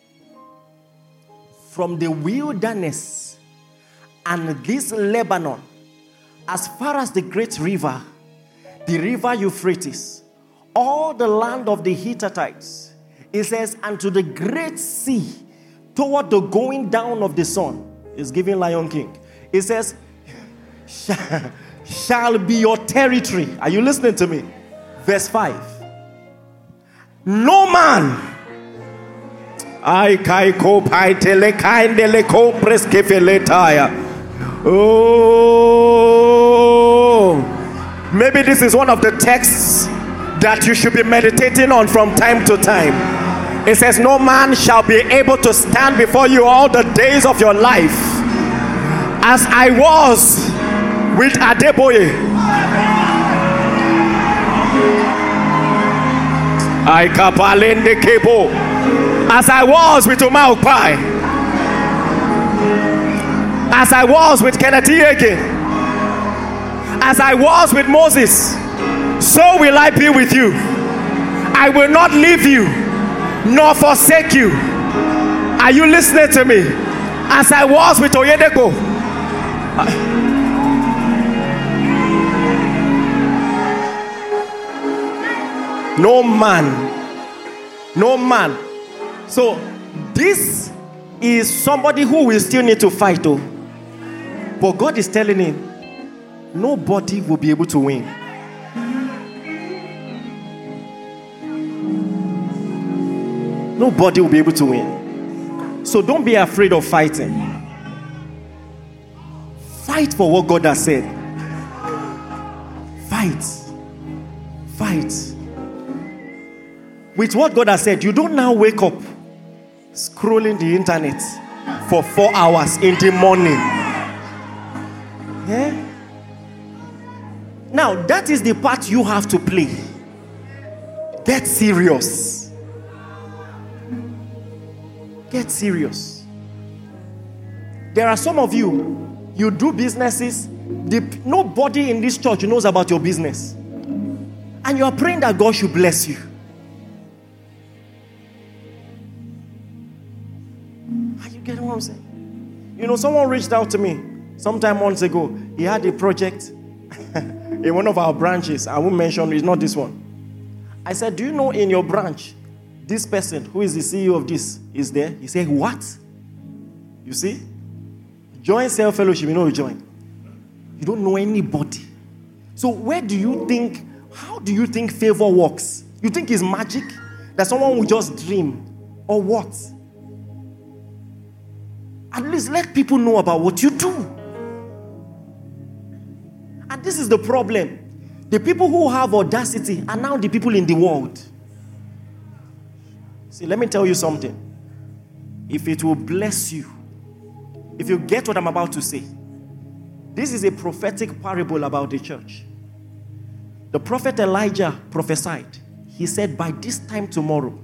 Speaker 2: From the wilderness and this Lebanon, as far as the great river, the river Euphrates, all the land of the Hittites, it says, and to the great sea, toward the going down of the sun, is giving Lion King. It says, shall be your territory. Are you listening to me? Verse five. No man. Oh, maybe this is one of the texts that you should be meditating on from time to time. It says, no man shall be able to stand before you all the days of your life. As I was with Adeboye, I kapalende kebo. As I was with Umar Okpai, as I was with Kenneth Iyeke, as I was with Moses, so will I be with you. I will not leave you nor forsake you. Are you listening to me? As I was with Oyedepo, no man, no man. So this is somebody who will still need to fight, oh. But God is telling him, nobody will be able to win. Nobody will be able to win. So don't be afraid of fighting. Fight for what God has said. Fight. Fight. With what God has said, you don't now wake up scrolling the internet for four hours in the morning. Yeah? Now, that is the part you have to play. Get serious. Get serious. There are some of you, you do businesses, the, nobody in this church knows about your business. And you are praying that God should bless you. Are you getting what I'm saying? You know, someone reached out to me sometime months ago. He had a project in one of our branches. I won't mention, it's not this one. I said, do you know in your branch, this person who is the C E O of this is there? He said, what? You see? Join Self Fellowship, you know you join. You don't know anybody. So where do you think, how do you think favor works? You think it's magic? That someone will just dream? Or what? At least let people know about what you do. And this is the problem. The people who have audacity are now the people in the world. See, let me tell you something. If it will bless you, if you get what I'm about to say, this is a prophetic parable about the church. The prophet Elijah prophesied. He said, by this time tomorrow,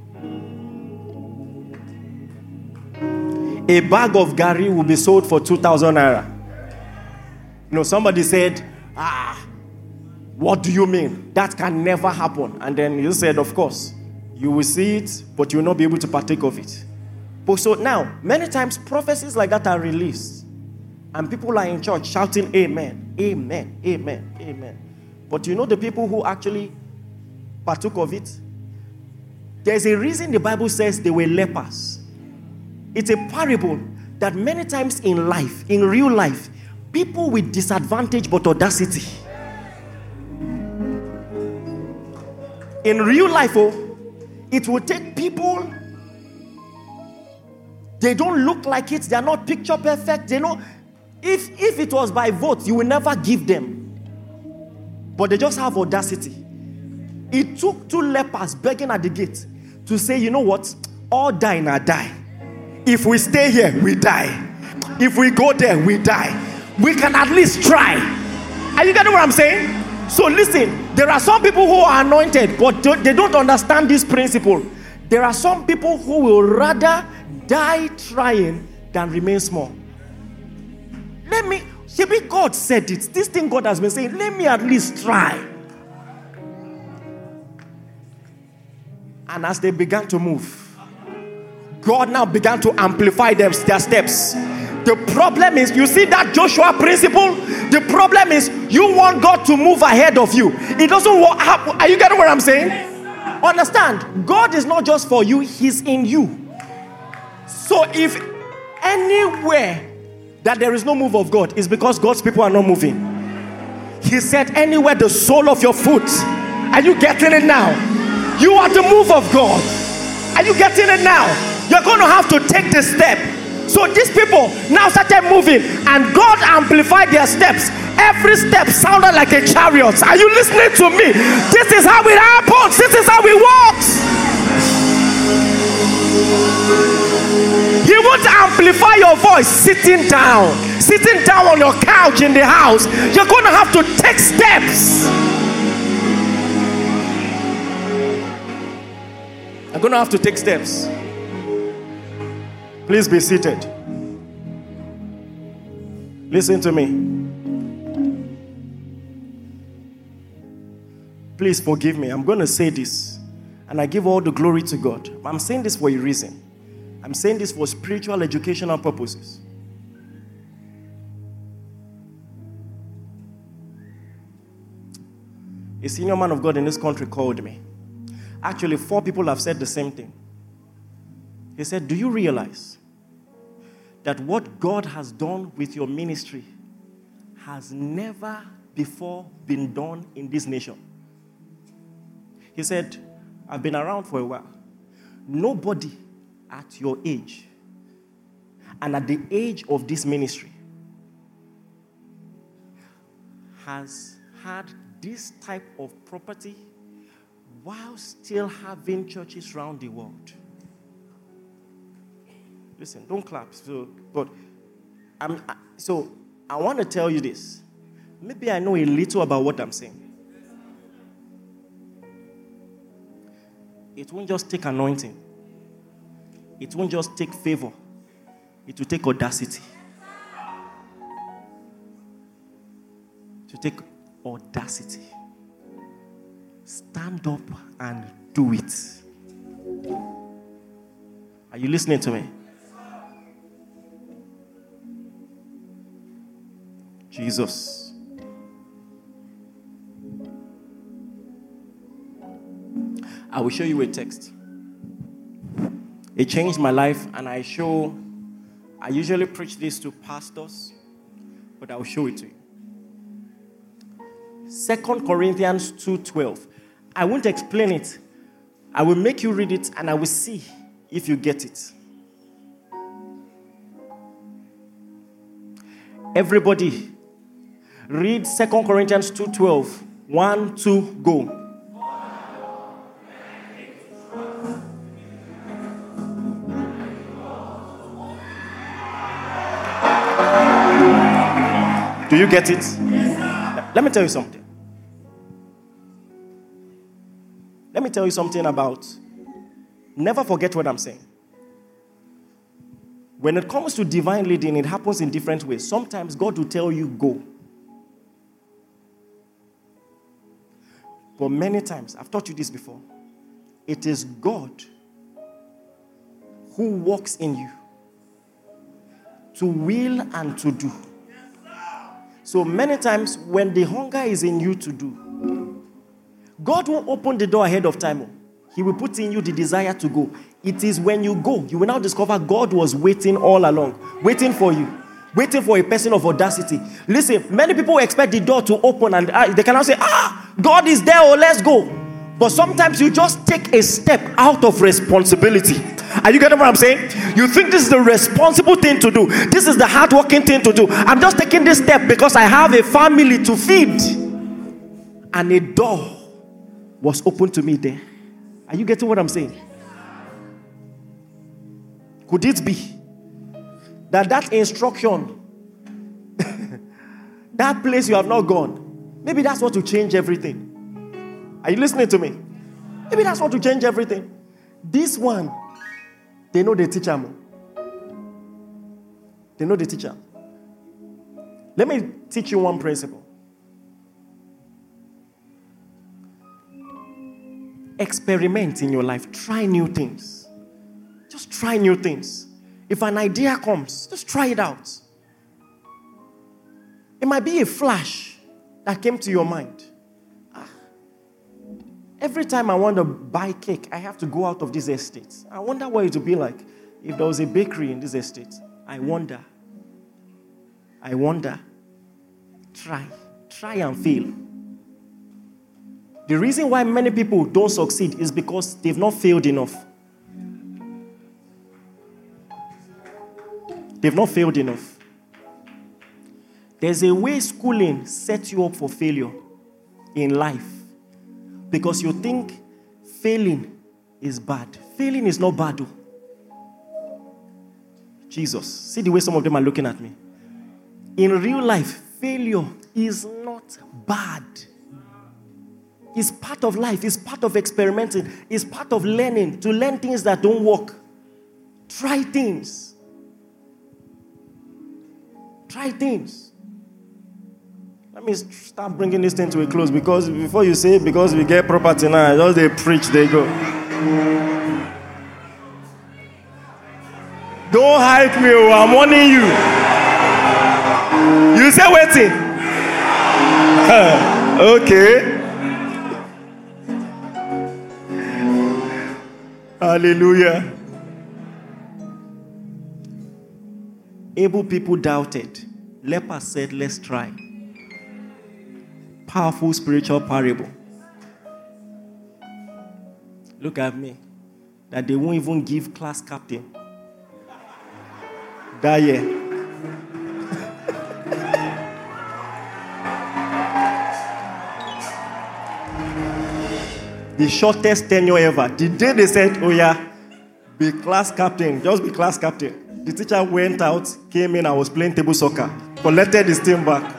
Speaker 2: a bag of gari will be sold for two thousand naira. You know, somebody said, ah, what do you mean? That can never happen. And then you said, of course, you will see it, but you will not be able to partake of it. But so now, many times prophecies like that are released. And people are in church shouting, amen, amen, amen, amen. But you know the people who actually partook of it? There's a reason the Bible says they were lepers. It's a parable that many times in life, in real life, people with disadvantage but audacity. In real life, oh, it will take people, they don't look like it, they are not picture perfect, they know, if, if it was by vote, you will never give them. But they just have audacity. It took two lepers begging at the gate to say, you know what, all die now die. If we stay here, we die. If we go there, we die. We can at least try. Are you getting what I'm saying? So listen, there are some people who are anointed, but they don't understand this principle. There are some people who will rather die trying than remain small. Let me, Maybe God said it. This thing God has been saying, let me at least try. And as they began to move, God now began to amplify them, their steps. The problem is, you see that Joshua principle? The problem is, you want God to move ahead of you. It doesn't work. Are you getting what I'm saying? Understand, God is not just for you, He's in you. So if anywhere that there is no move of God, it's because God's people are not moving. He said, anywhere the sole of your foot. Are you getting it now? You are the move of God. Are you getting it now? You're going to have to take the step. So these people now started moving, and God amplified their steps. Every step sounded like a chariot. Are you listening to me? This is how it happens. This is how it works. He won't amplify your voice sitting down. Sitting down on your couch in the house. You're going to have to take steps. You're going to have to take steps. Please be seated. Listen to me. Please forgive me. I'm going to say this, and I give all the glory to God. I'm saying this for a reason. I'm saying this for spiritual educational purposes. A senior man of God in this country called me. Actually, four people have said the same thing. He said, do you realize that what God has done with your ministry has never before been done in this nation? He said, I've been around for a while. Nobody at your age and at the age of this ministry has had this type of property while still having churches around the world. Listen, don't clap. So, but I'm so I want to tell you this. Maybe I know a little about what I'm saying. It won't just take anointing. It won't just take favor. It will take audacity. To take audacity. Stand up and do it. Are you listening to me? Jesus. I will show you a text. It changed my life, and I show, I usually preach this to pastors, but I will show it to you. Second Corinthians two twelve. I won't explain it. I will make you read it, and I will see if you get it. Everybody, read Second Corinthians two twelve. One, two, go. Do you get it? Yes, let me tell you something. Let me tell you something about, never forget what I'm saying. When it comes to divine leading, it happens in different ways. Sometimes God will tell you, go. But many times, I've taught you this before, it is God who works in you to will and to do. So many times when the hunger is in you to do, God won't open the door ahead of time. He will put in you the desire to go. It is when you go, you will now discover God was waiting all along, waiting for you, waiting for a person of audacity. Listen, many people expect the door to open and uh, they cannot say, ah, God is there, or let's go. But sometimes you just take a step out of responsibility. Are you getting what I'm saying? You think this is the responsible thing to do. This is the hardworking thing to do. I'm just taking this step because I have a family to feed. And a door was opened to me there. Are you getting what I'm saying? Could it be that that instruction, that place you have not gone, maybe that's what will change everything? Are you listening to me? Maybe that's what will change everything. This one, they know the teacher more. They know the teacher. Let me teach you one principle. Experiment in your life. Try new things. Just try new things. If an idea comes, just try it out. It might be a flash that came to your mind. Ah, every time I want to buy cake, I have to go out of this estate. I wonder what it would be like if there was a bakery in this estate. I wonder. I wonder. Try. Try and fail. The reason why many people don't succeed is because they've not failed enough. They've not failed enough. There's a way schooling sets you up for failure in life. Because you think failing is bad. Failing is not bad, though. Jesus. See the way some of them are looking at me. In real life, failure is not bad. It's part of life. It's part of experimenting. It's part of learning. To learn things that don't work. Try things. Try things. Let me start bringing this thing to a close, because before you say, because we get property now, just they preach, they go. Don't hype me, I'm warning you. You say waiting. Okay. Hallelujah. Able people doubted. Lepers said, let's try. Powerful spiritual parable. Look at me. That they won't even give class captain that year. The shortest tenure ever. The day they said, oh yeah, be class captain, just be class captain. The teacher went out, came in and was playing table soccer, collected his team back.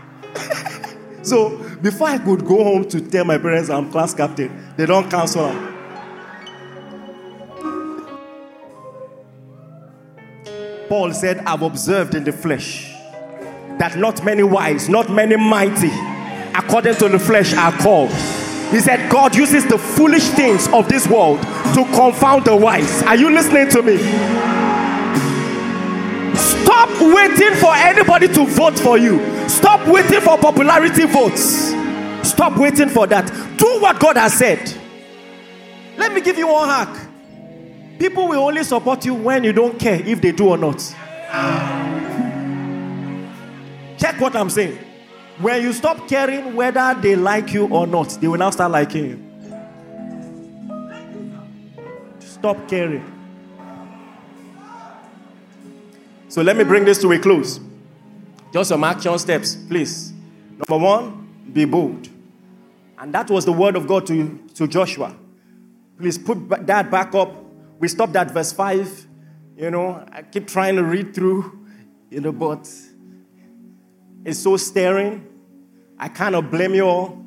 Speaker 2: So, before I could go home to tell my parents I'm class captain, they don't cancel him. Paul said, I've observed in the flesh that not many wise, not many mighty, according to the flesh, are called. He said, God uses the foolish things of this world to confound the wise. Are you listening to me? Stop waiting for anybody to vote for you. Stop waiting for popularity votes. Stop waiting for that. Do what God has said. Let me give you one hack. People will only support you when you don't care if they do or not. Check what I'm saying. When you stop caring whether they like you or not, they will now start liking you. Stop caring. So let me bring this to a close. Just some action steps, please. Number one, be bold. And that was the word of God to, to Joshua. Please put that back up. We stopped at verse five. You know, I keep trying to read through, you know, but it's so staring. I cannot blame you all.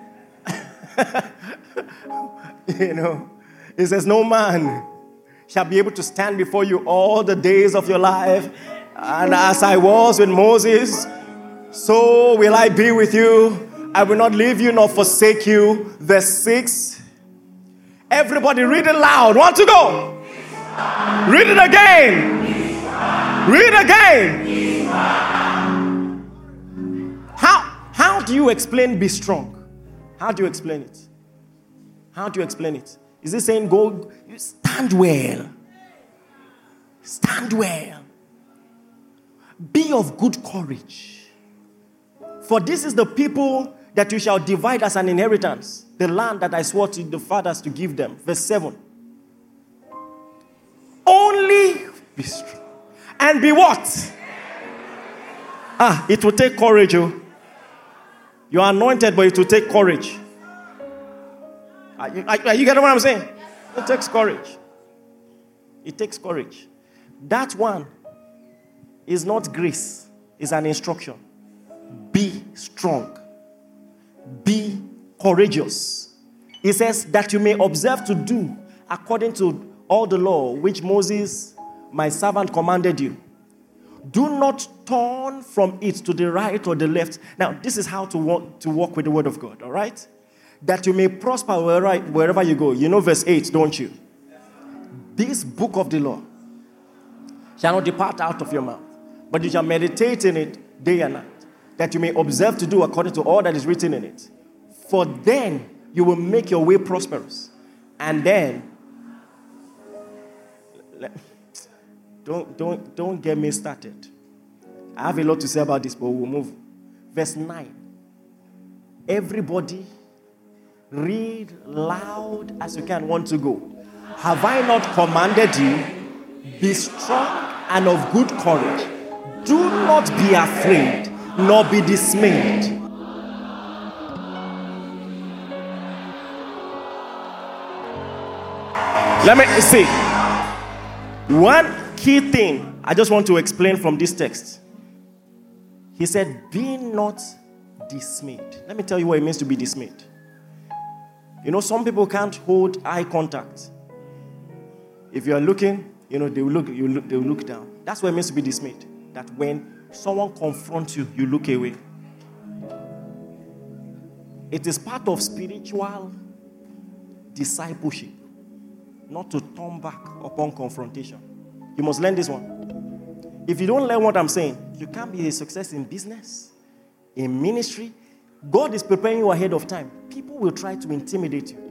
Speaker 2: You know, it says, no man shall be able to stand before you all the days of your life. And as I was with Moses, so will I be with you. I will not leave you nor forsake you. Verse six. Everybody read it loud. Want to go? Read it again. Read it again. How, how do you explain be strong? How do you explain it? How do you explain it? Is it saying go, stand well? Stand well. Be of good courage. For this is the people that you shall divide as an inheritance, the land that I swore to the fathers to give them. Verse seven. Only be strong. And be what? Ah, it will take courage. Oh. You are anointed, but it will take courage. Are you, are you getting what I'm saying? It takes courage. It takes courage. That one is not grace. It's an instruction. Be strong. Be courageous. It says that you may observe to do according to all the law which Moses, my servant, commanded you. Do not turn from it to the right or the left. Now, this is how to walk, to walk with the word of God, all right? That you may prosper wherever, wherever you go. You know verse eight, don't you? This book of the law shall not depart out of your mouth, but you shall meditate in it day and night, that you may observe to do according to all that is written in it. For then you will make your way prosperous. And then, don't, don't, don't get me started. I have a lot to say about this, but we'll move. Verse nine. Everybody, read loud as you can, want to go. Have I not commanded you? Be strong and of good courage. Do not be afraid, nor be dismayed. Let me see. One key thing I just want to explain from this text. He said, be not dismayed. Let me tell you what it means to be dismayed. You know, some people can't hold eye contact. If you are looking, you know, they will look, you look, they will look down. That's what it means to be dismayed. That when someone confronts you, you look away. It is part of spiritual discipleship, not to turn back upon confrontation. You must learn this one. If you don't learn what I'm saying, you can't be a success in business, in ministry. God is preparing you ahead of time. People will try to intimidate you.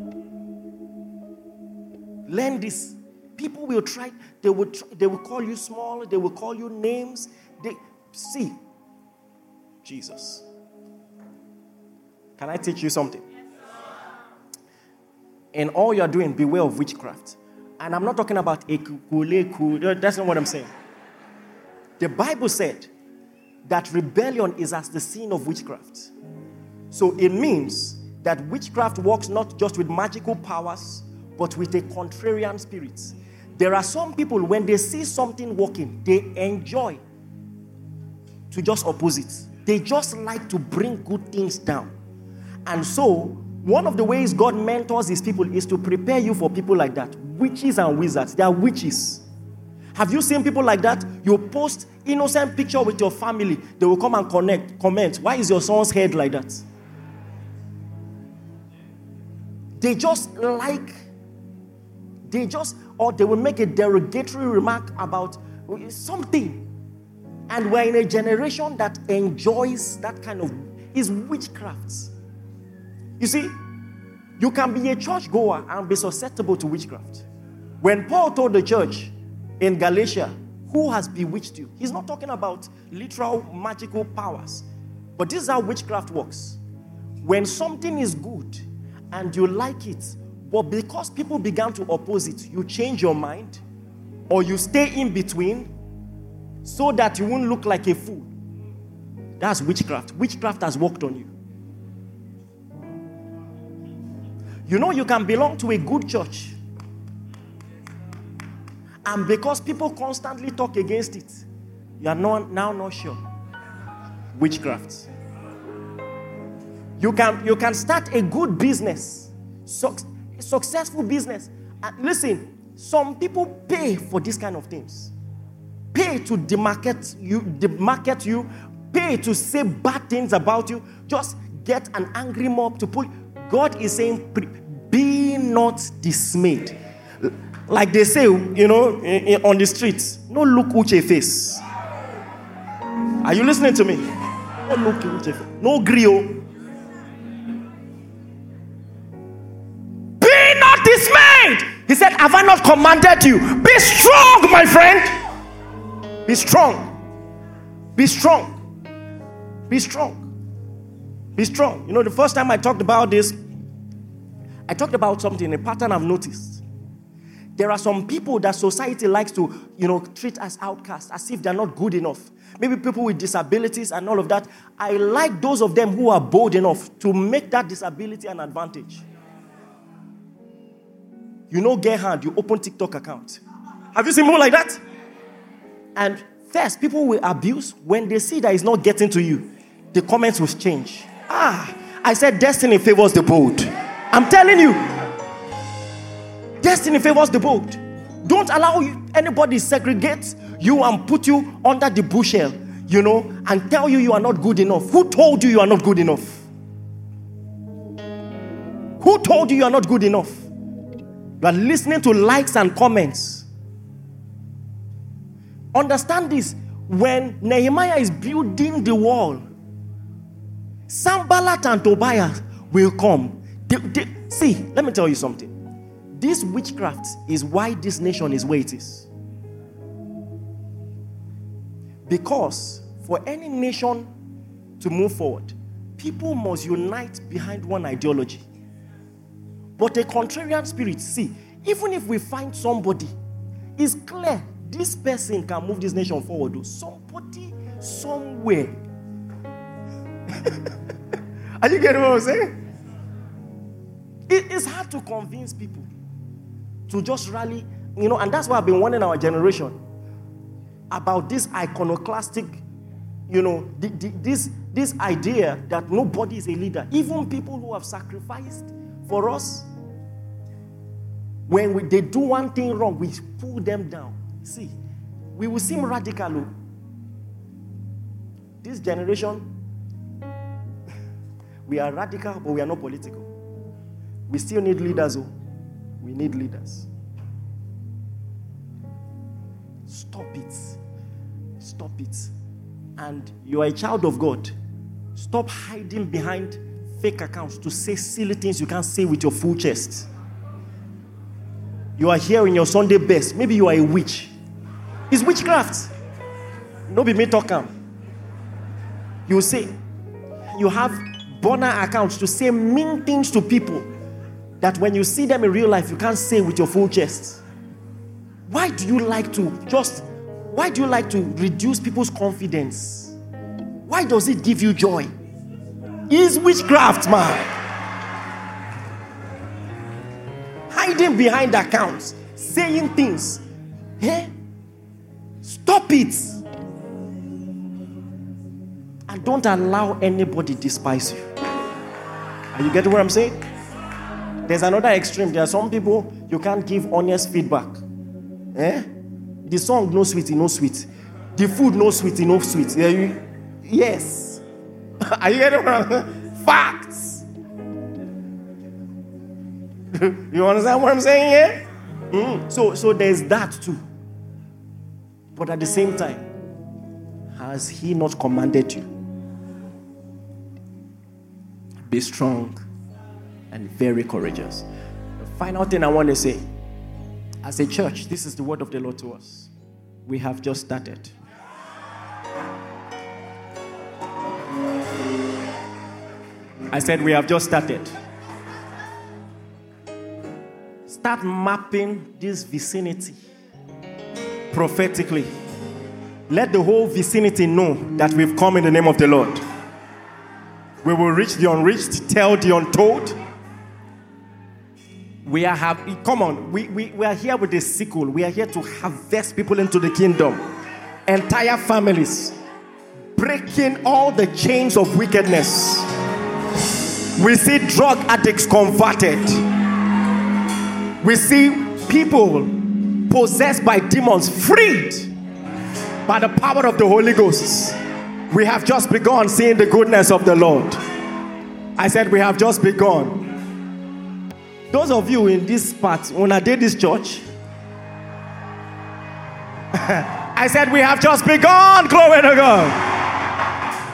Speaker 2: Learn this. People will try, they will try, they will call you small, they will call you names. They see. Jesus. Can I teach you something? In all you're doing, beware of witchcraft. And I'm not talking about ekuleku. That's not what I'm saying. The Bible said that rebellion is as the sin of witchcraft. So it means that witchcraft works not just with magical powers, but with a contrarian spirit. There are some people, when they see something working, they enjoy to just oppose it. They just like to bring good things down. And so, one of the ways God mentors his people is to prepare you for people like that. Witches and wizards. They are witches. Have you seen people like that? You post innocent picture with your family. They will come and connect, comment. Why is your son's head like that? They just like, they just, or they will make a derogatory remark about something. And we're in a generation that enjoys that kind of, is witchcraft. You see, you can be a churchgoer and be susceptible to witchcraft. When Paul told the church in Galatia, who has bewitched you? He's not talking about literal magical powers. But this is how witchcraft works. When something is good and you like it, but because people began to oppose it, you change your mind or you stay in between so that you won't look like a fool. That's witchcraft. Witchcraft has worked on you. You know, you can belong to a good church, and because people constantly talk against it, you are not, now not sure. Witchcraft. You can, you can start a good business, su- successful business. And listen, some people pay for these kind of things. Pay to demarket you, demarket you, pay to say bad things about you. Just get an angry mob to pull. God is saying, be not dismayed. Like they say, you know, on the streets, no look Uche face. Are you listening to me? No look Uche face. No grio. Be not dismayed. He said, have I not commanded you? Be strong, my friend. Be strong. Be strong. Be strong. Be strong. You know, the first time I talked about this, I talked about something, a pattern I've noticed. There are some people that society likes to, you know, treat as outcasts, as if they're not good enough. Maybe people with disabilities and all of that. I like those of them who are bold enough to make that disability an advantage. You know, get hand, you open TikTok account. Have you seen people like that? And first, people will abuse when they see that it's not getting to you. The comments will change. Ah, I said destiny favors the bold. I'm telling you. Destiny favors the bold. Don't allow anybody segregate you and put you under the bushel, you know, and tell you you are not good enough. Who told you you are not good enough? Who told you you are not good enough? You are listening to likes and comments. Understand this. When Nehemiah is building the wall, Sanballat and Tobiah will come. They, they, see, let me tell you something. This witchcraft is why this nation is where it is. Because for any nation to move forward, people must unite behind one ideology. But a contrarian spirit, see, even if we find somebody, it's clear this person can move this nation forward. Though. Somebody, somewhere. Are you getting what I'm saying? It, it's hard to convince people to just rally, you know, and that's why I've been warning our generation about this iconoclastic, you know, the, the, this, this idea that nobody is a leader. Even people who have sacrificed for us, when we, they do one thing wrong, we pull them down. See, we will seem radical. This generation, we are radical, but we are not political. We still need leaders. Oh. We need leaders. Stop it. Stop it. And you are a child of God. Stop hiding behind fake accounts to say silly things you can't say with your full chest. You are here in your Sunday best. Maybe you are a witch. It's witchcraft. No be me talking. You say, you have burner accounts to say mean things to people that when you see them in real life, you can't say with your full chest. Why do you like to just, why do you like to reduce people's confidence? Why does it give you joy? It's witchcraft, man. Hiding behind accounts, saying things. Eh? Stop it. And don't allow anybody despise you. Are you getting what I'm saying? There's another extreme. There are some people you can't give honest feedback. Eh? The song no sweet, no sweet. The food no sweet, no sweet. Yeah, you, yes. Are you getting what I'm saying? Facts. You understand what I'm saying here? Yeah? Mm. So, so there's that too. But at the same time, has he not commanded you? Be strong and very courageous. The final thing I want to say, as a church, this is the word of the Lord to us. We have just started. I said we have just started. Start mapping this vicinity prophetically. Let the whole vicinity know that we've come in the name of the Lord. We will reach the unreached, tell the untold. We are happy. Come on, we, we, we are here with a sickle. We are here to harvest people into the kingdom. Entire families. Breaking all the chains of wickedness. We see drug addicts converted. We see people possessed by demons freed by the power of the Holy Ghost. We have just begun seeing the goodness of the Lord. I said we have just begun. Those of you in this part, when I did this church, I said we have just begun. Glory to God.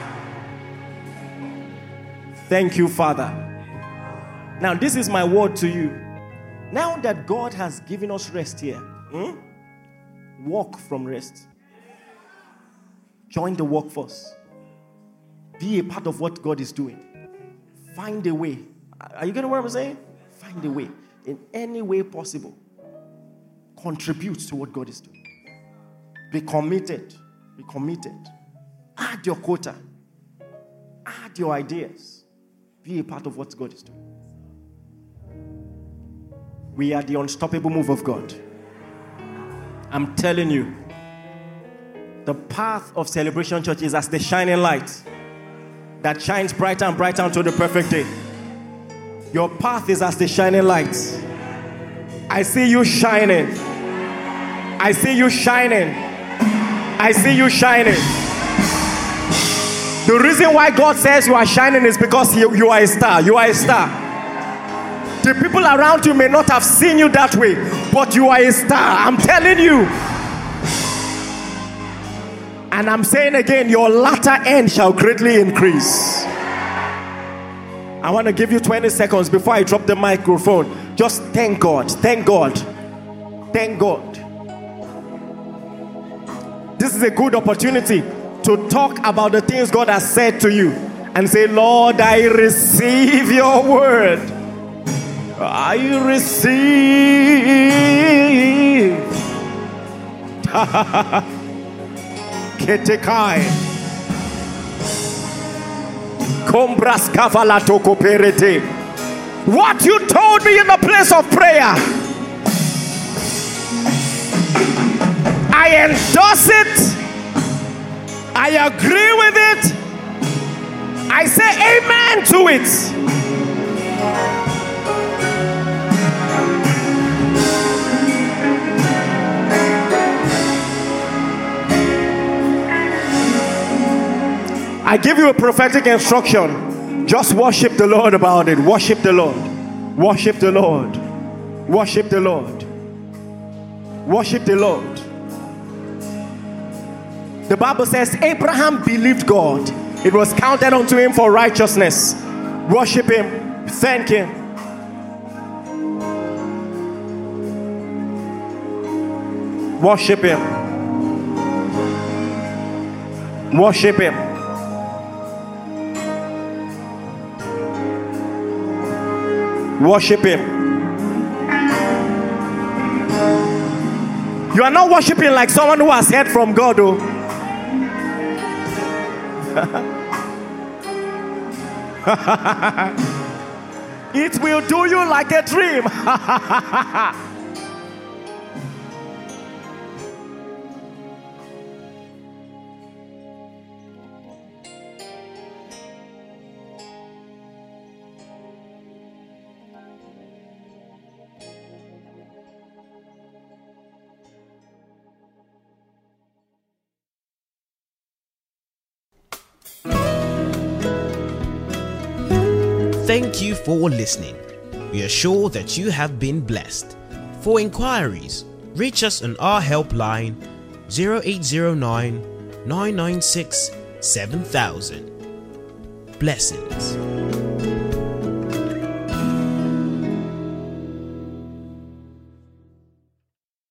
Speaker 2: Thank you, Father. Now this is my word to you. Now that God has given us rest here, hmm? Walk from rest. Join the workforce. Be a part of what God is doing. Find a way. Are you getting what I'm saying? Find a way. In any way possible. Contribute to what God is doing. Be committed. Be committed. Add your quota. Add your ideas. Be a part of what God is doing. We are the unstoppable move of God. I'm telling you, the path of Celebration Church is as the shining light that shines brighter and brighter until the perfect day. Your path is as the shining light. I see you shining. I see you shining. I see you shining. The reason why God says you are shining is because you, you are a star. You are a star. The people around you may not have seen you that way, but you are a star. I'm telling you. And I'm saying again, your latter end shall greatly increase. I want to give you twenty seconds before I drop the microphone. Just thank God. Thank God. Thank God. This is a good opportunity to talk about the things God has said to you and say, Lord, I receive your word. I receive. Ketekai. Kombras kavalato koperete. What you told me in the place of prayer, I endorse it. I agree with it. I say amen to it. I give you a prophetic instruction. Just worship the Lord about it. Worship the Lord. Worship the Lord. Worship the Lord. Worship the Lord. The Bible says Abraham believed God. It was counted unto him for righteousness. Worship him. Thank him. Worship him. Worship him. Worship him. You are not worshiping like someone who has heard from God, oh. It will do you like a dream.
Speaker 1: Thank you for listening. We are sure that you have been blessed. For inquiries, reach us on our helpline zero eight zero nine, nine nine six, seven thousand. Blessings.